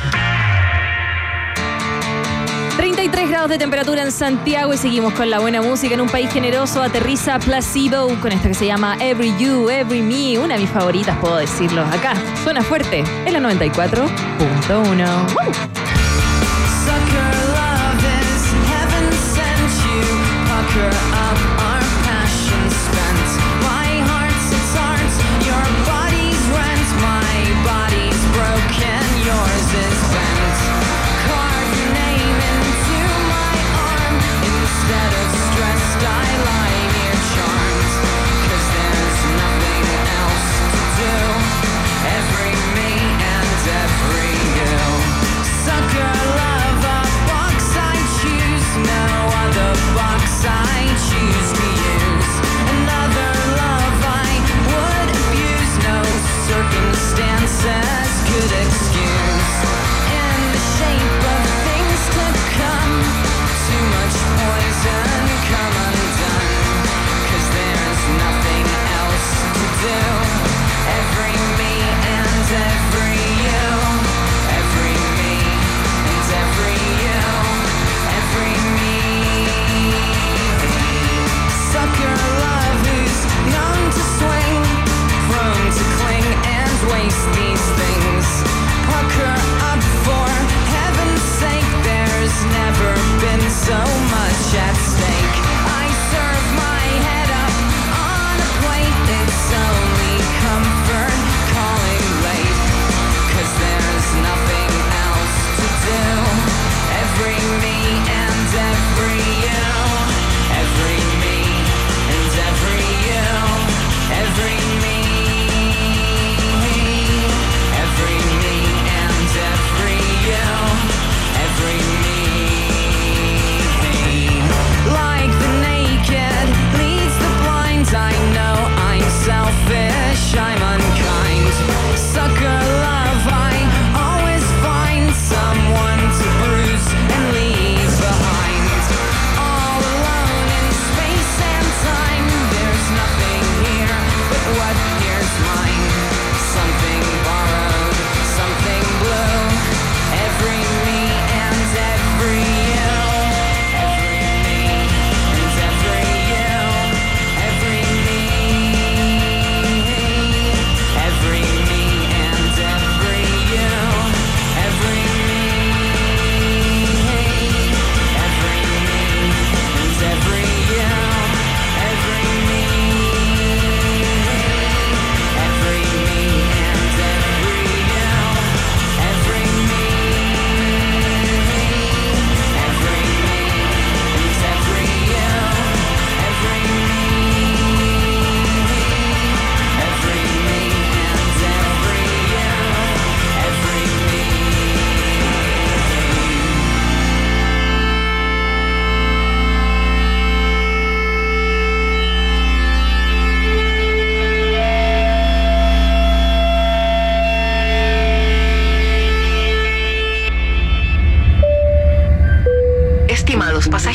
33 grados de temperatura en Santiago y seguimos con la buena música en un país generoso. Aterriza Placebo con esta que se llama Every You, Every Me, una de mis favoritas, puedo decirlo. Acá, suena fuerte, en la 94.1. Every me and every you.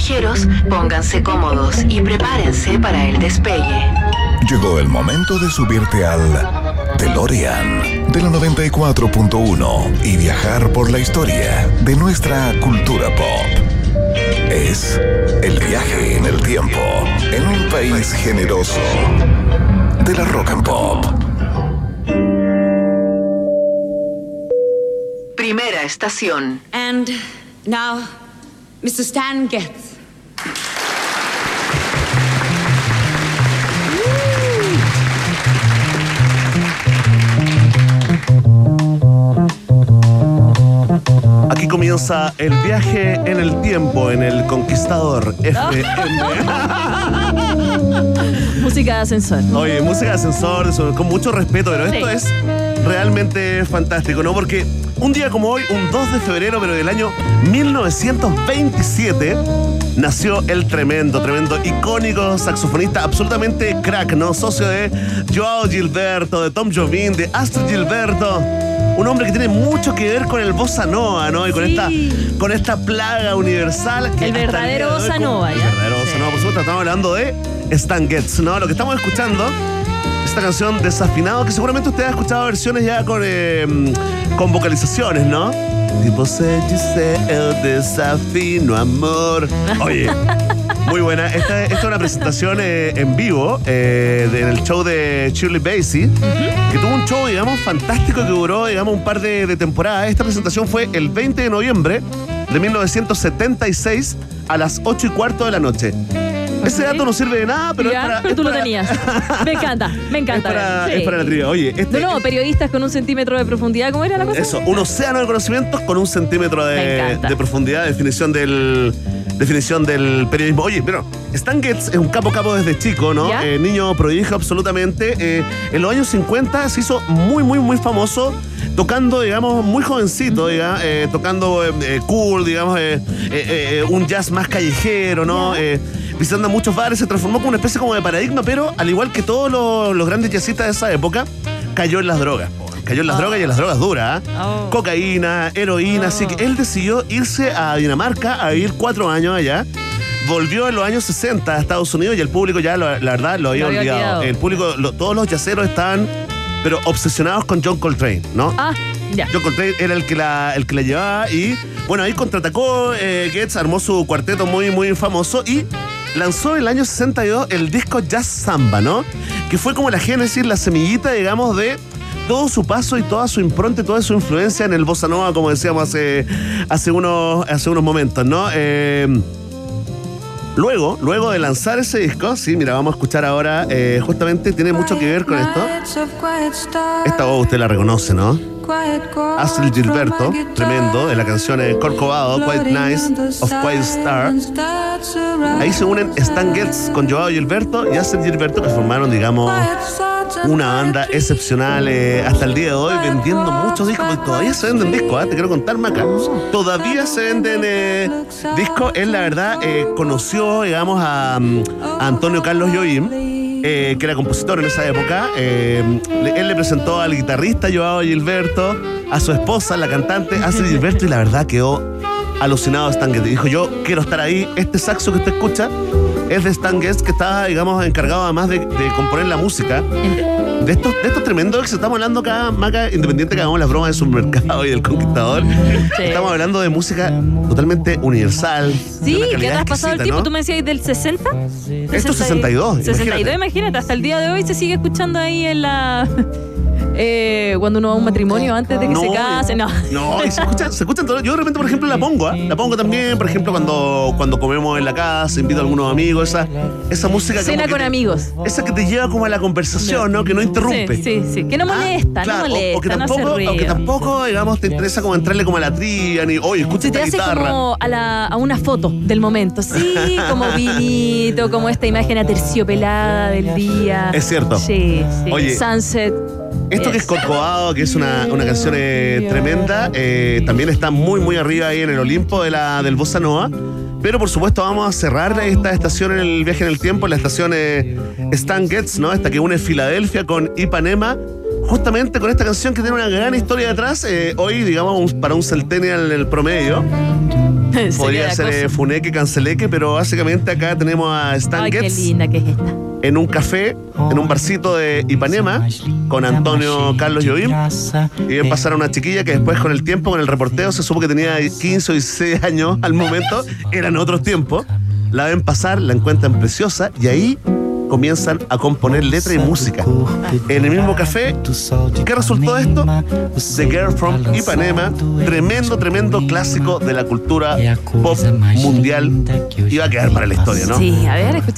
Pasajeros, pónganse cómodos y prepárense para el despegue. Llegó el momento de subirte al DeLorean de la 94.1 y viajar por la historia de nuestra cultura pop. Es el viaje en el tiempo en un país generoso de la rock and pop. Primera estación. And now, Mr. Stan Getz. Aquí comienza el viaje en el tiempo en el Conquistador FM. Música de ascensor. Oye, música de ascensor, con mucho respeto, pero esto es realmente fantástico, ¿no? Porque un día como hoy, un 2 de febrero, pero del año 1927, nació el tremendo, icónico saxofonista, absolutamente crack, ¿no? Socio de Joao Gilberto, de Tom Jobim, de Astrid Gilberto. Un hombre que tiene mucho que ver con el bossa nova, ¿no? Y con esta plaga universal. Que el verdadero bossa nova, ¿ya? El verdadero bossa nova, por supuesto, estamos hablando de Stan Getz, ¿no? Lo que estamos escuchando, esta canción Desafinado, que seguramente usted ha escuchado versiones ya con vocalizaciones, ¿no? Tipo se dice el desafino amor. Oye, muy buena. Esta es una presentación en vivo en el show de Shirley Bassey, que tuvo un show, digamos, fantástico que duró, digamos, un par de temporadas. Esta presentación fue el 20 de noviembre de 1976 a las 8:15 de la noche. Ese dato no sirve de nada, pero ya, pero tú lo tenías. Me encanta. Es para la trivia. Oye, periodistas con 1 centímetro de profundidad, ¿cómo era la cosa? Eso, un océano de conocimientos con 1 centímetro de profundidad, definición del periodismo. Oye, pero Stan Getz es un capo desde chico, ¿no? Niño prodigio absolutamente. En los años 50 se hizo muy famoso tocando, digamos, muy jovencito, tocando cool, digamos, un jazz más callejero, ¿no? Visitando muchos bares, se transformó como una especie como de paradigma, pero al igual que todos los grandes jazzistas de esa época, cayó en las drogas. Cayó en las drogas y en las drogas duras. Cocaína, heroína, así que él decidió irse a Dinamarca a vivir 4 años allá. Volvió en los años 60 a Estados Unidos y el público ya, la verdad, lo había olvidado. El público, todos los jazzeros estaban, pero obsesionados con John Coltrane, ¿no? John Coltrane era el que la llevaba y, bueno, ahí contraatacó Getz, armó su cuarteto muy famoso y lanzó en el año 62 el disco Jazz Samba, ¿no? Que fue como la génesis, la semillita, digamos, de todo su paso y toda su impronta y toda su influencia en el bossa nova, como decíamos hace unos momentos, ¿no? Luego de lanzar ese disco, sí, mira, vamos a escuchar ahora, justamente tiene mucho que ver con esto. Esta voz usted la reconoce, ¿no? Astrid Gilberto, tremendo, de la canción Corcovado, Quiet Nice of Quiet Star. Ahí se unen Stan Getz con Joao Gilberto y Astrid Gilberto, que formaron, digamos, una banda excepcional hasta el día de hoy, vendiendo muchos discos, porque todavía se venden discos, te quiero contar, Maca. Todavía se venden discos. Él, la verdad, conoció, digamos, a Antonio Carlos Jobim, que era compositor en esa época. Él le presentó al guitarrista Joao Gilberto, a su esposa, la cantante Astrid Gilberto, y la verdad quedó alucinado Stan Getz. Dijo, yo quiero estar ahí. Este saxo que usted escucha es de Stan Getz, que estaba, digamos, encargado además de componer la música. De estos tremendos que estamos hablando acá, Maca, independiente que hagamos las bromas de Supermercado y del Conquistador. Estamos hablando de música totalmente universal. Sí, que te has pasado el tiempo, ¿no? Tú me decías del 60. Esto es 62. 62, imagínate, hasta el día de hoy se sigue escuchando ahí en la... cuando uno va a un matrimonio antes de que se case, no, y se escuchan todos. Yo de repente, por ejemplo, la pongo, la pongo también, por ejemplo, cuando comemos en la casa, invito a algunos amigos, esa música. Cena con amigos. Esa que te lleva como a la conversación, ¿no? Que no interrumpe. Sí, que no molesta, claro, no molesta, o que tampoco, digamos, te interesa como entrarle como a la trilla, ni, oye, escucha esta guitarra. Se te hace como a una foto del momento, sí, como vinito, como esta imagen aterciopelada del día. Es cierto. Sí. Oye, Sunset. Esto que es Corcovado, que es una canción tremenda, también está muy arriba ahí en el Olimpo del Bossa Nova. Pero por supuesto vamos a cerrar esta estación en el viaje en el tiempo, la estación Stan Getz, ¿no? Esta que une Filadelfia con Ipanema, justamente con esta canción que tiene una gran historia detrás. Hoy, digamos, para un centennial en el promedio, Podría ser Funeque, Canceleque, pero básicamente acá tenemos a Stan Ay, qué Getz linda que es esta. en un café, en un barcito de Ipanema, con Antonio Carlos Jobim. Y ven pasar a una chiquilla que después, con el tiempo, con el reporteo, se supo que tenía 15 o 16 años al momento. Eran otros tiempos. La ven pasar, la encuentran preciosa y ahí comienzan a componer letra y música. En el mismo café, ¿qué resultó de esto? The Girl from Ipanema, tremendo clásico de la cultura pop mundial. Y va a quedar para la historia, ¿no? Sí, a ver, escucha.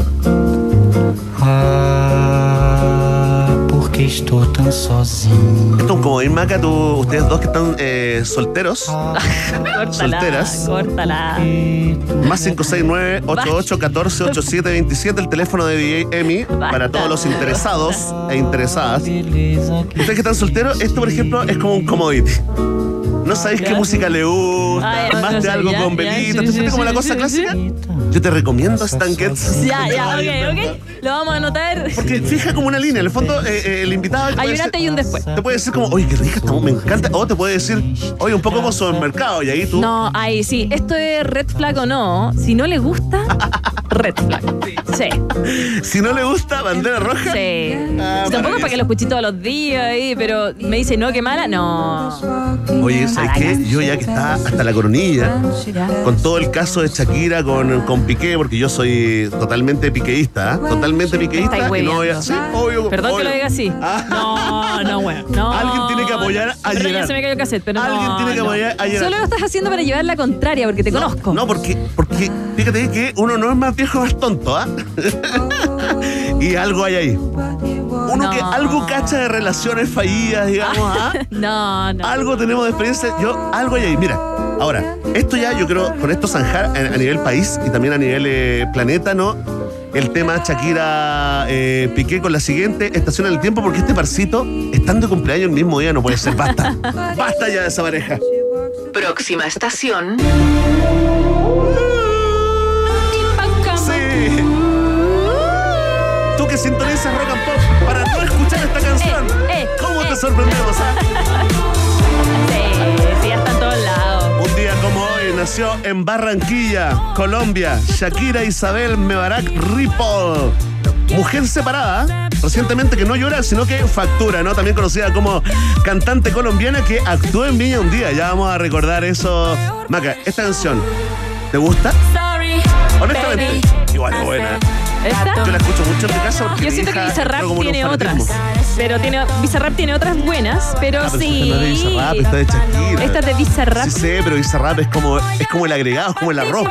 Porque estou tan sozinho. Esto es como ir, Maca, ustedes dos que están solteros. Solteras. Córtala. Más 569-8814-8727, el teléfono de DJ Emi, para todos los interesados e interesadas. Ustedes que están solteros, esto, por ejemplo, es como un commodity. No sabéis qué música le gusta, más de algo con velitas, ¿te sientes como la cosa clásica? Yo te recomiendo Stan Getz. Ya, ok. Lo vamos a anotar. Porque fija como una línea, en el fondo el invitado... Hay un antes y un después. Te puede decir como, oye, qué rica esta, me encanta. O te puede decir, oye, un poco como supermercado, y ahí tú... No, ahí sí, esto es red flag o no. Si no le gusta, red flag. Sí. Si no le gusta, bandera roja. Sí. Tampoco es para que lo escuché todos los días ahí, pero me dice, no, qué mala, no. Oye, ¿sabes qué? Yo ya que estaba hasta la coronilla, con todo el caso de Shakira con Piqué, porque yo soy totalmente piqueísta, ¿eh? Totalmente piqueísta. Y no voy a... Sí, obvio. Perdón obvio. que lo diga así. No, bueno. No. Alguien tiene que apoyar a Gerard. Gerard. Ya se me cayó el cassette, pero Alguien tiene que apoyar a Gerard. Solo lo estás haciendo para llevar la contraria, porque te conozco. No, porque fíjate que uno no es más viejo, más tonto, ¿ah? Y algo hay ahí. Uno que algo cacha de relaciones fallidas, digamos, ¿ah? No. Algo tenemos de experiencia. Algo hay ahí. Mira, ahora, esto ya yo creo, con esto zanjar a nivel país y también a nivel planeta, ¿no? El tema Shakira Piqué con la siguiente estación del tiempo, porque este parcito, estando de cumpleaños el mismo día, no puede ser. Basta. Basta ya de esa pareja. Próxima estación. Sí. Tú que sintonizas Rock and Pop para no escuchar esta canción. ¿Cómo te sorprendemos? Sí, ya está en todos lados. Un día como hoy nació en Barranquilla, Colombia, Shakira Isabel Mebarak Ripoll. Mujer separada, recientemente, que no llora, sino que factura, ¿no? También conocida como cantante colombiana que actuó en Viña un día. Ya vamos a recordar eso. Maca, esta canción, ¿te gusta? Honestamente, igual es buena. ¿Esta? Yo la escucho mucho en mi casa porque yo siento que Bizarrap tiene otras. Pero Bizarrap tiene otras buenas, pero sí. Esta no es de Bizarrap, esta es de Shakira. Esta es de Bizarrap. Sí sé, pero Bizarrap es como el agregado, es como el arroz.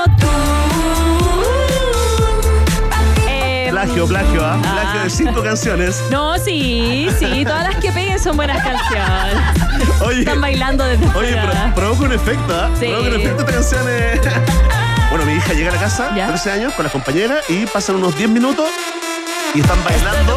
Plagio, ¿ah? Plagio de 5 canciones. No, sí, todas las que peguen son buenas canciones. Oye, están bailando desde fuera. Provoca un efecto, ¿ah? Sí. Provoca un efecto esta canción. Bueno, mi hija llega a la casa, 13 años, con las compañeras, y pasan unos 10 minutos y están bailando.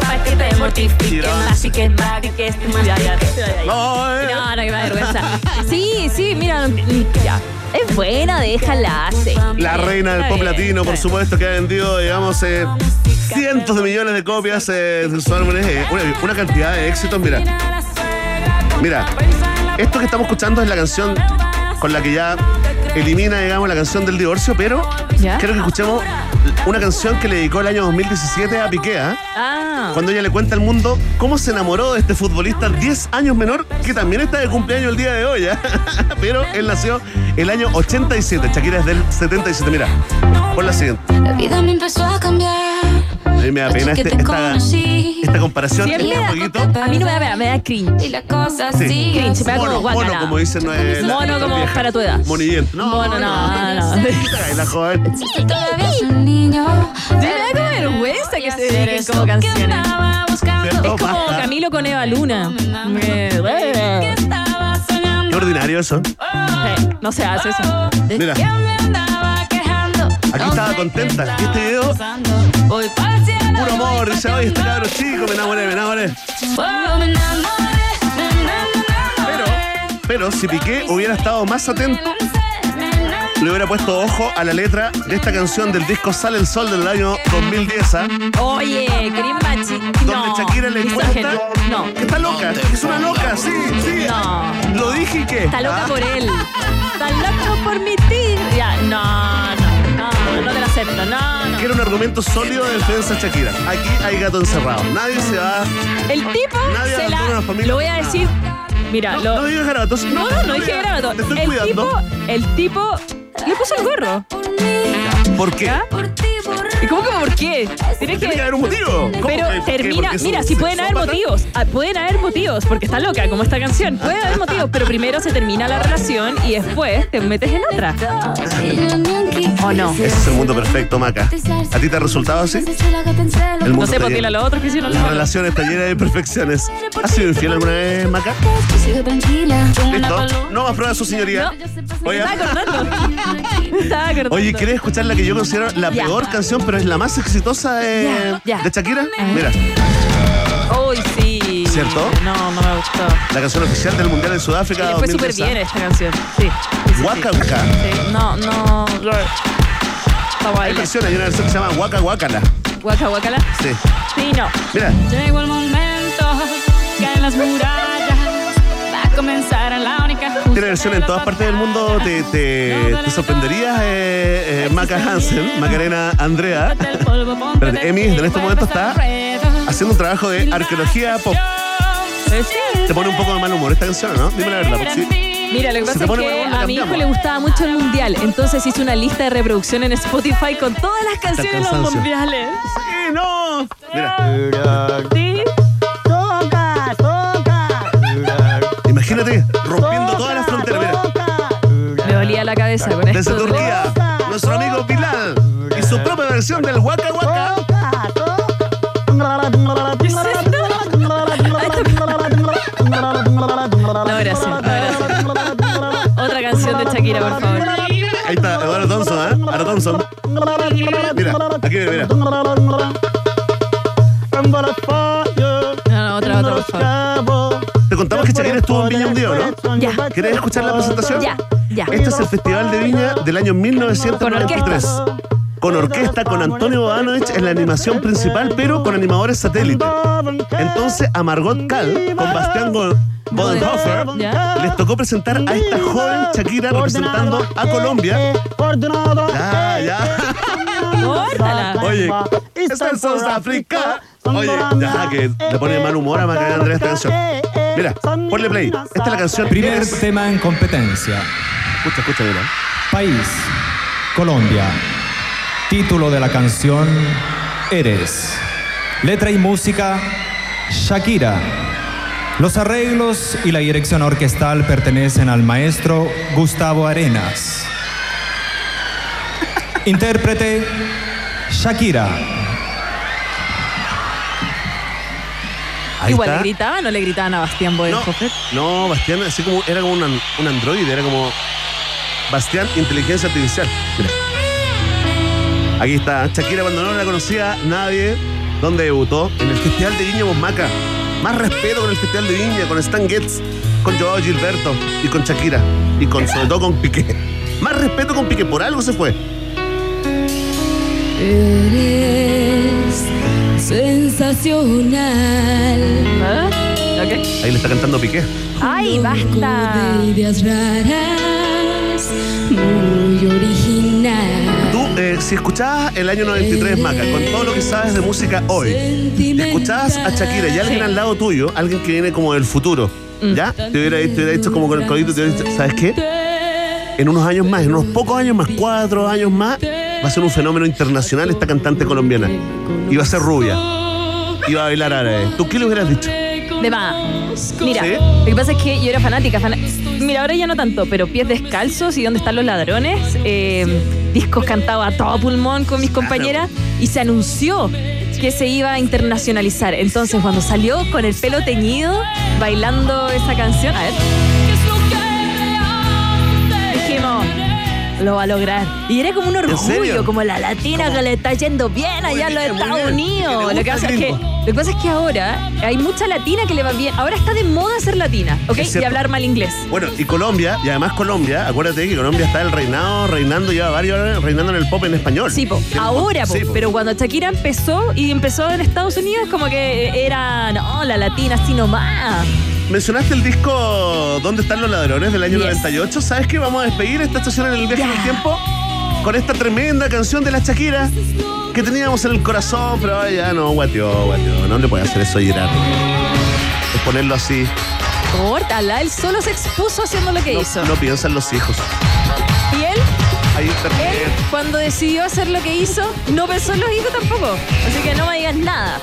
No, qué vergüenza. Sí, mira, ya. Es buena, déjala, sí. La reina del pop latino, por supuesto, que ha vendido, digamos, cientos de millones de copias de sus álbumes, una cantidad de éxitos. Mira, esto que estamos escuchando es la canción con la que ya elimina, digamos, la canción del divorcio, pero quiero que escuchemos una canción que le dedicó el año 2017 a Piqué, cuando ella le cuenta al mundo cómo se enamoró de este futbolista 10 años menor, que también está de cumpleaños el día de hoy, pero él nació el año 87, Shakira es del 77. Mira, por la siguiente. La vida me empezó a cambiar. A mí me da pena esta comparación. Sí, a mí no me da pena, me da cringe. Y la cosa sí. Cringe, me da como guacala. Mono, como dicen, no es mono como vieja. Para tu edad. Monillento. No. La joven. Todavía es un niño. Me da como vergüenza que se dediquen como canciones. Es como Camilo con Eva Luna. Qué ordinario eso. No se hace eso. Mira. Aquí estaba contenta. Este video, puro amor. Dice, oye, este cabro chico, me enamoré. Pero si Piqué hubiera estado más atento, le hubiera puesto ojo a la letra de esta canción del disco Sale el Sol del año 2010, ¿ah? Oye, querés machi. Donde Shakira le cuenta no. que está loca, que es una loca, sí. No. Lo dije y qué. Está loca por él. Está loca por mi tío. Ya, no te la acepto, no. Quiero un argumento sólido de defensa a Shakira. Aquí hay gato encerrado. Nadie se va. El tipo nadie se abandona una familia. Lo voy a decir. Mira, no digas garabatos. No dije garabatos. Te estoy cuidando. El tipo le puso el gorro. ¿Por qué? ¿Ya? ¿Y cómo que por qué? Tiene que haber un motivo. Pero termina, mira, si pueden haber motivos. Pueden haber motivos, porque está loca como esta canción. Pueden haber motivos, pero primero se termina la relación y después te metes en otra. ¿O no? Ese es el mundo perfecto, Maca. ¿A ti te ha resultado así? El mundo no sé, porque los otros que hicieron la relación está llena de imperfecciones. ¿Has sido infiel alguna vez, Maca? ¿Listo? No más pruebas, su señoría. Oye, me estaba acordando. Oye, ¿querés escuchar la que yo considero la peor canción, pero es la más exitosa de Shakira? Mira. Uy, sí. ¿Cierto? No me gustó. La canción oficial del Mundial de Sudáfrica. Y fue súper bien esta canción. Sí. Waka Waka. Sí. No. Hay versiones, hay una versión que se llama Waka Wakala. ¿Waka Wakala? Sí. Sí, no. Mira. Llegó el momento, caen las murallas, va a comenzar la única. Tiene versión en todas partes del mundo. Te sorprenderías, Maca Hansen, Macarena Andrea. Espérate, Emi en este momento está haciendo un trabajo de arqueología pop. Te pone un poco de mal humor esta canción, ¿no? Dime la verdad, porque sí. Mira, lo que pasa es que a mi hijo le gustaba mucho el mundial, entonces hizo una lista de reproducción en Spotify con todas las canciones de los mundiales. ¡Sí, no! Mira. ¿Sí? Imagínate, rompiendo todas las fronteras, mira. Me dolía la cabeza con esto. Desde Turquía, nuestro amigo Bilal y su propia versión del Waka Waka. No, gracias. Otra canción de Shakira, por favor. Ahí está, Eduardo Thompson, ¿eh? Eduardo Thompson. Mira, aquí mira. No, otra, por favor. Te contamos que Shakira estuvo en Viña un día, ¿no? Ya. ¿Querés escuchar la presentación? Ya. Este es el Festival de Viña del año 1993. Con orquesta, con Antonio Bodanovich en la animación principal, pero con animadores satélite. Entonces a Margot Cal, con Bastián Bodenhofer, les tocó presentar a esta joven Shakira representando a Colombia. Ya. Córtala. Oye, está en Sudáfrica. Oye, ya que le pone mal humor a Macarena Andrea esta canción. Mira, ponle play. Esta es la canción. Primer tema en competencia. Escucha, mira. País, Colombia. Título de la canción, Eres. Letra y música, Shakira. Los arreglos y la dirección orquestal pertenecen al maestro Gustavo Arenas. Intérprete, Shakira. Igual le gritaban, ¿no le gritaban a Bastián Bodenhofer? No, Bastián así como era como un androide, era como Bastián Inteligencia Artificial. Mira. Aquí está, Shakira cuando no la conocía nadie. ¿Dónde debutó? En el Festival de Viña Maca. Más respeto con el Festival de Viña, con Stan Getz, con Joao Gilberto y con Shakira. Y sobre todo con Piqué. Más respeto con Piqué, por algo se fue. Eres sensacional. Okay. Ahí le está cantando Piqué. ¡Ay, basta! De ideas raras, muy original. Tú, si escuchabas el año 93, Maca, con todo lo que sabes de música hoy, escuchabas a Shakira y alguien al lado tuyo, alguien que viene como del futuro, ¿ya? Te hubiera dicho como con el codito, te hubiera dicho, ¿sabes qué? En unos años más, en unos pocos años más, 4 años más, va a ser un fenómeno internacional esta cantante colombiana. Y va a ser rubia. Y va a bailar árabe. ¿Tú qué le hubieras dicho? De más. Mira, ¿Sí? Lo que pasa es que yo era fanática. Mira, ahora ya no tanto, pero Pies Descalzos y ¿Dónde están los ladrones? Discos cantados a todo pulmón con mis compañeras y se anunció que se iba a internacionalizar. Entonces, cuando salió con el pelo teñido, bailando esa canción, a ver, dijimos, lo va a lograr. Y era como un orgullo, como la latina que le está yendo bien allá en los Estados Unidos. Lo que pasa es que Lo que pasa es que ahora hay mucha latina que le va bien. Ahora está de moda ser latina, ¿ok? Y hablar mal inglés. Bueno, y Colombia, y además Colombia, acuérdate que Colombia está reinando, lleva varios años reinando en el pop en español. Sí, ahora, sí, pero cuando Shakira empezó en Estados Unidos, como que era, no, la latina así nomás. Mencionaste el disco ¿Dónde están los ladrones? Del año 98. ¿Sabes qué? Vamos a despedir esta estación en el viaje del tiempo con esta tremenda canción de la Shakira que teníamos en el corazón, pero ahora ya no, guateó. No le puede hacer eso llorar. Es ponerlo así. Córtala, él solo se expuso haciendo lo que hizo. No piensan los hijos. ¿Y él? Ahí está. Él, cuando decidió hacer lo que hizo, no pensó en los hijos tampoco. Así que no me digas nada.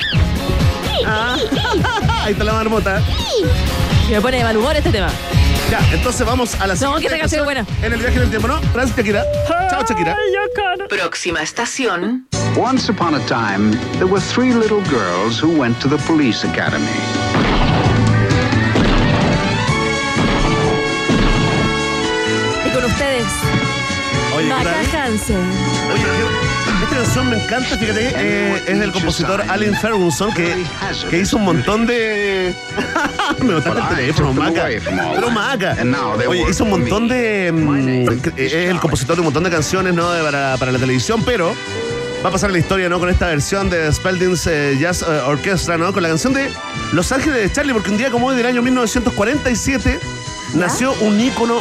Ahí está la marmota. Y me pone de mal humor este tema. Ya, entonces vamos a la siguiente. No, que esta canción buena. En el viaje en el tiempo, ¿no? Gracias, Shakira. Chao, Shakira. Próxima estación. Once upon a time, there were 3 little girls who went to the police academy. Y con ustedes, Maca Hansen. Oye, esta canción me encanta, fíjate, es del compositor Alan Ferguson, que hizo un montón de... Me botaste el teléfono, Maca. Pero Maca. Oye, hizo un montón de... es el compositor de un montón de canciones, ¿no? Para la televisión, pero va a pasar la historia, ¿no? Con esta versión de Spalding's Jazz Orchestra, ¿no? Con la canción de Los Ángeles de Charlie, porque un día como hoy del año 1947 nació un ícono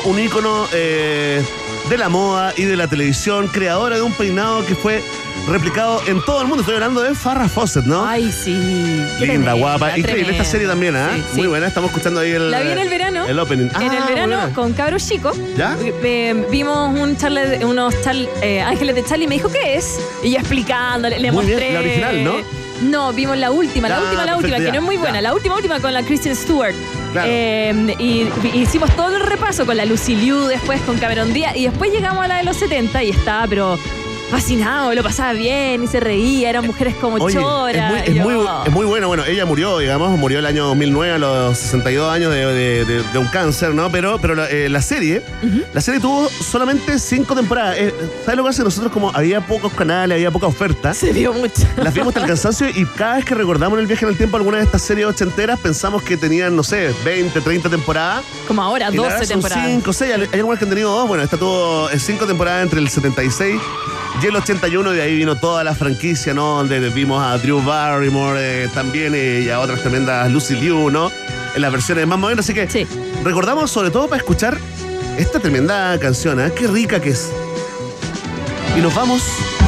de la moda y de la televisión, creadora de un peinado que fue replicado en todo el mundo. Estoy hablando de Farrah Fawcett, ¿no? Ay, sí. Linda, guapa. Increíble esta serie también, ¿ah? Sí. Muy buena. Estamos escuchando ahí la vi en el verano. El opening. En el verano, buena. con cabros chicos. ¿Ya? Vimos unos Ángeles de Charlie y me dijo, ¿qué es? Y yo explicándole, le muy mostré. Bien. La original, ¿no? No, vimos la última, que no es muy buena. La última con la Kristen Stewart. Claro. Y hicimos todo el repaso con la Lucy Liu, después con Cameron Díaz, y después llegamos a la de los 70 y estaba, pero fascinado, lo pasaba bien y se reía, eran mujeres como choras. Es muy buena. Bueno, ella murió el año 2009 a los 62 años de un cáncer, ¿no? Pero la serie tuvo solamente 5 temporadas. ¿Sabes lo que hace? Nosotros, como había pocos canales, había poca oferta, se vio mucho. Las vimos hasta el cansancio y cada vez que recordamos en el viaje en el tiempo alguna de estas series ochenteras, pensamos que tenían, no sé, 20, 30 temporadas. Como ahora, 12 temporadas. 5, 6, hay algunas que han tenido 2. Bueno, esta tuvo 5 temporadas entre el 76 y el 81, de ahí vino toda la franquicia, ¿no? Donde vimos a Drew Barrymore también y a otras tremendas Lucy Liu, ¿no? En las versiones más modernas. Así que sí, recordamos sobre todo para escuchar esta tremenda canción, ¿eh? Qué rica que es. Y nos vamos.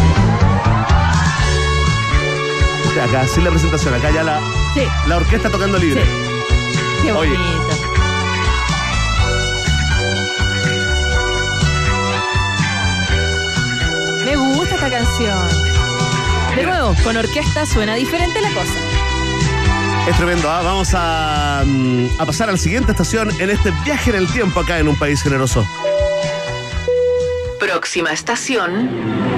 Acá, sin la presentación, acá ya la orquesta tocando libre. Sí. Qué bonito. Oye, me gusta esta canción. De nuevo, con orquesta suena diferente la cosa. Es tremendo, ¿eh? Vamos a pasar a la siguiente estación en este viaje en el tiempo acá en Un País Generoso. Próxima estación.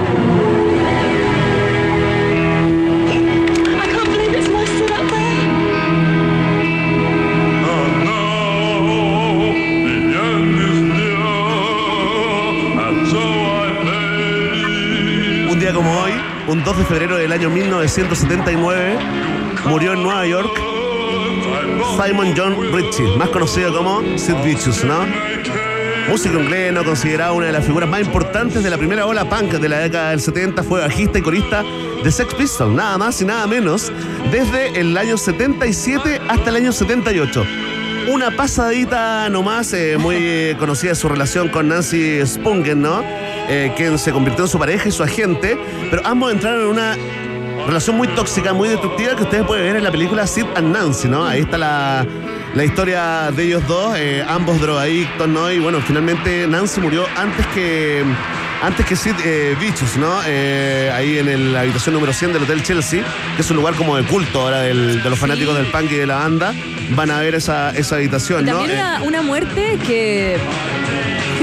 Como hoy, un 2 de febrero del año 1979, murió en Nueva York Simon John Ritchie, más conocido como Sid Vicious, ¿no? Músico inglés, ¿no? Considerado una de las figuras más importantes de la primera ola punk de la década del 70, fue bajista y corista de Sex Pistols, nada más y nada menos, desde el año 77 hasta el año 78. Una pasadita nomás, muy conocida su relación con Nancy Spungen, ¿no? Quien se convirtió en su pareja y su agente, pero ambos entraron en una relación muy tóxica, muy destructiva, que ustedes pueden ver en la película Sid and Nancy, ¿no? Ahí está la historia de ellos dos, ambos drogadictos, ¿no? Y bueno, finalmente Nancy murió antes que Sid Vicious, ¿no? Ahí en la habitación número 100 del Hotel Chelsea, que es un lugar como de culto ahora de los fanáticos del punk y de la banda, van a ver esa habitación, y ¿no? También una muerte que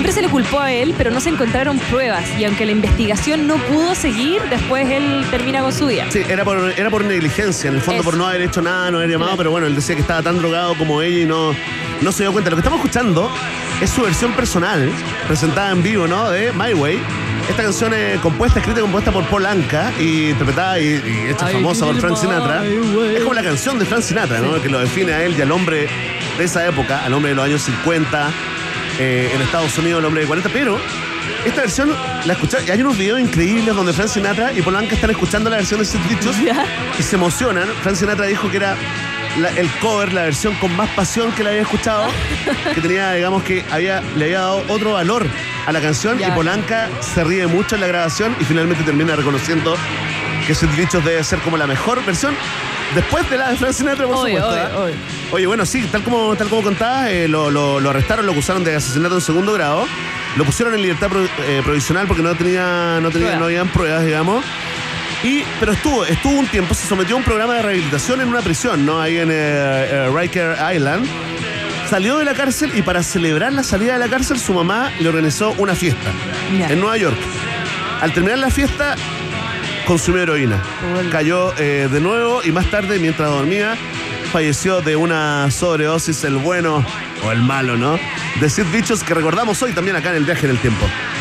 siempre se le culpó a él, pero no se encontraron pruebas. Y aunque la investigación no pudo seguir, después él termina con su vida. Sí, era por negligencia, en el fondo, por no haber hecho nada, no haber llamado, pero bueno, él decía que estaba tan drogado como ella y no se dio cuenta. Lo que estamos escuchando es su versión personal, presentada en vivo, ¿no? De My Way. Esta canción es escrita y compuesta por Paul Anka y interpretada y hecha famosa por Frank Sinatra. Es como la canción de Frank Sinatra, ¿no? Que lo define a él y al hombre de esa época, al hombre de los años 50, en Estados Unidos, el hombre de 40. Pero esta versión la escuché, y hay unos videos increíbles donde Frank Sinatra y Paul Anka están escuchando la versión de Sid Vicious y se emocionan. Frank Sinatra dijo que era el cover, la versión con más pasión que la había escuchado, que tenía, digamos, que le había dado otro valor a la canción, y Paul Anka se ríe mucho en la grabación y finalmente termina reconociendo que Sid Vicious debe ser como la mejor versión después de la de Frank Sinatra, por supuesto. Oye, bueno, sí, tal como contabas, lo arrestaron, lo acusaron de asesinato en segundo grado, lo pusieron en libertad provisional porque no habían pruebas, digamos. Pero estuvo un tiempo, se sometió a un programa de rehabilitación en una prisión, ¿no? Ahí en Riker Island. Salió de la cárcel y para celebrar la salida de la cárcel su mamá le organizó una fiesta en Nueva York. Al terminar la fiesta consumió heroína. Cayó de nuevo y más tarde, mientras dormía, falleció de una sobredosis, el bueno o el malo, ¿no? De Sid Vicious, que recordamos hoy también acá en el Viaje en el Tiempo.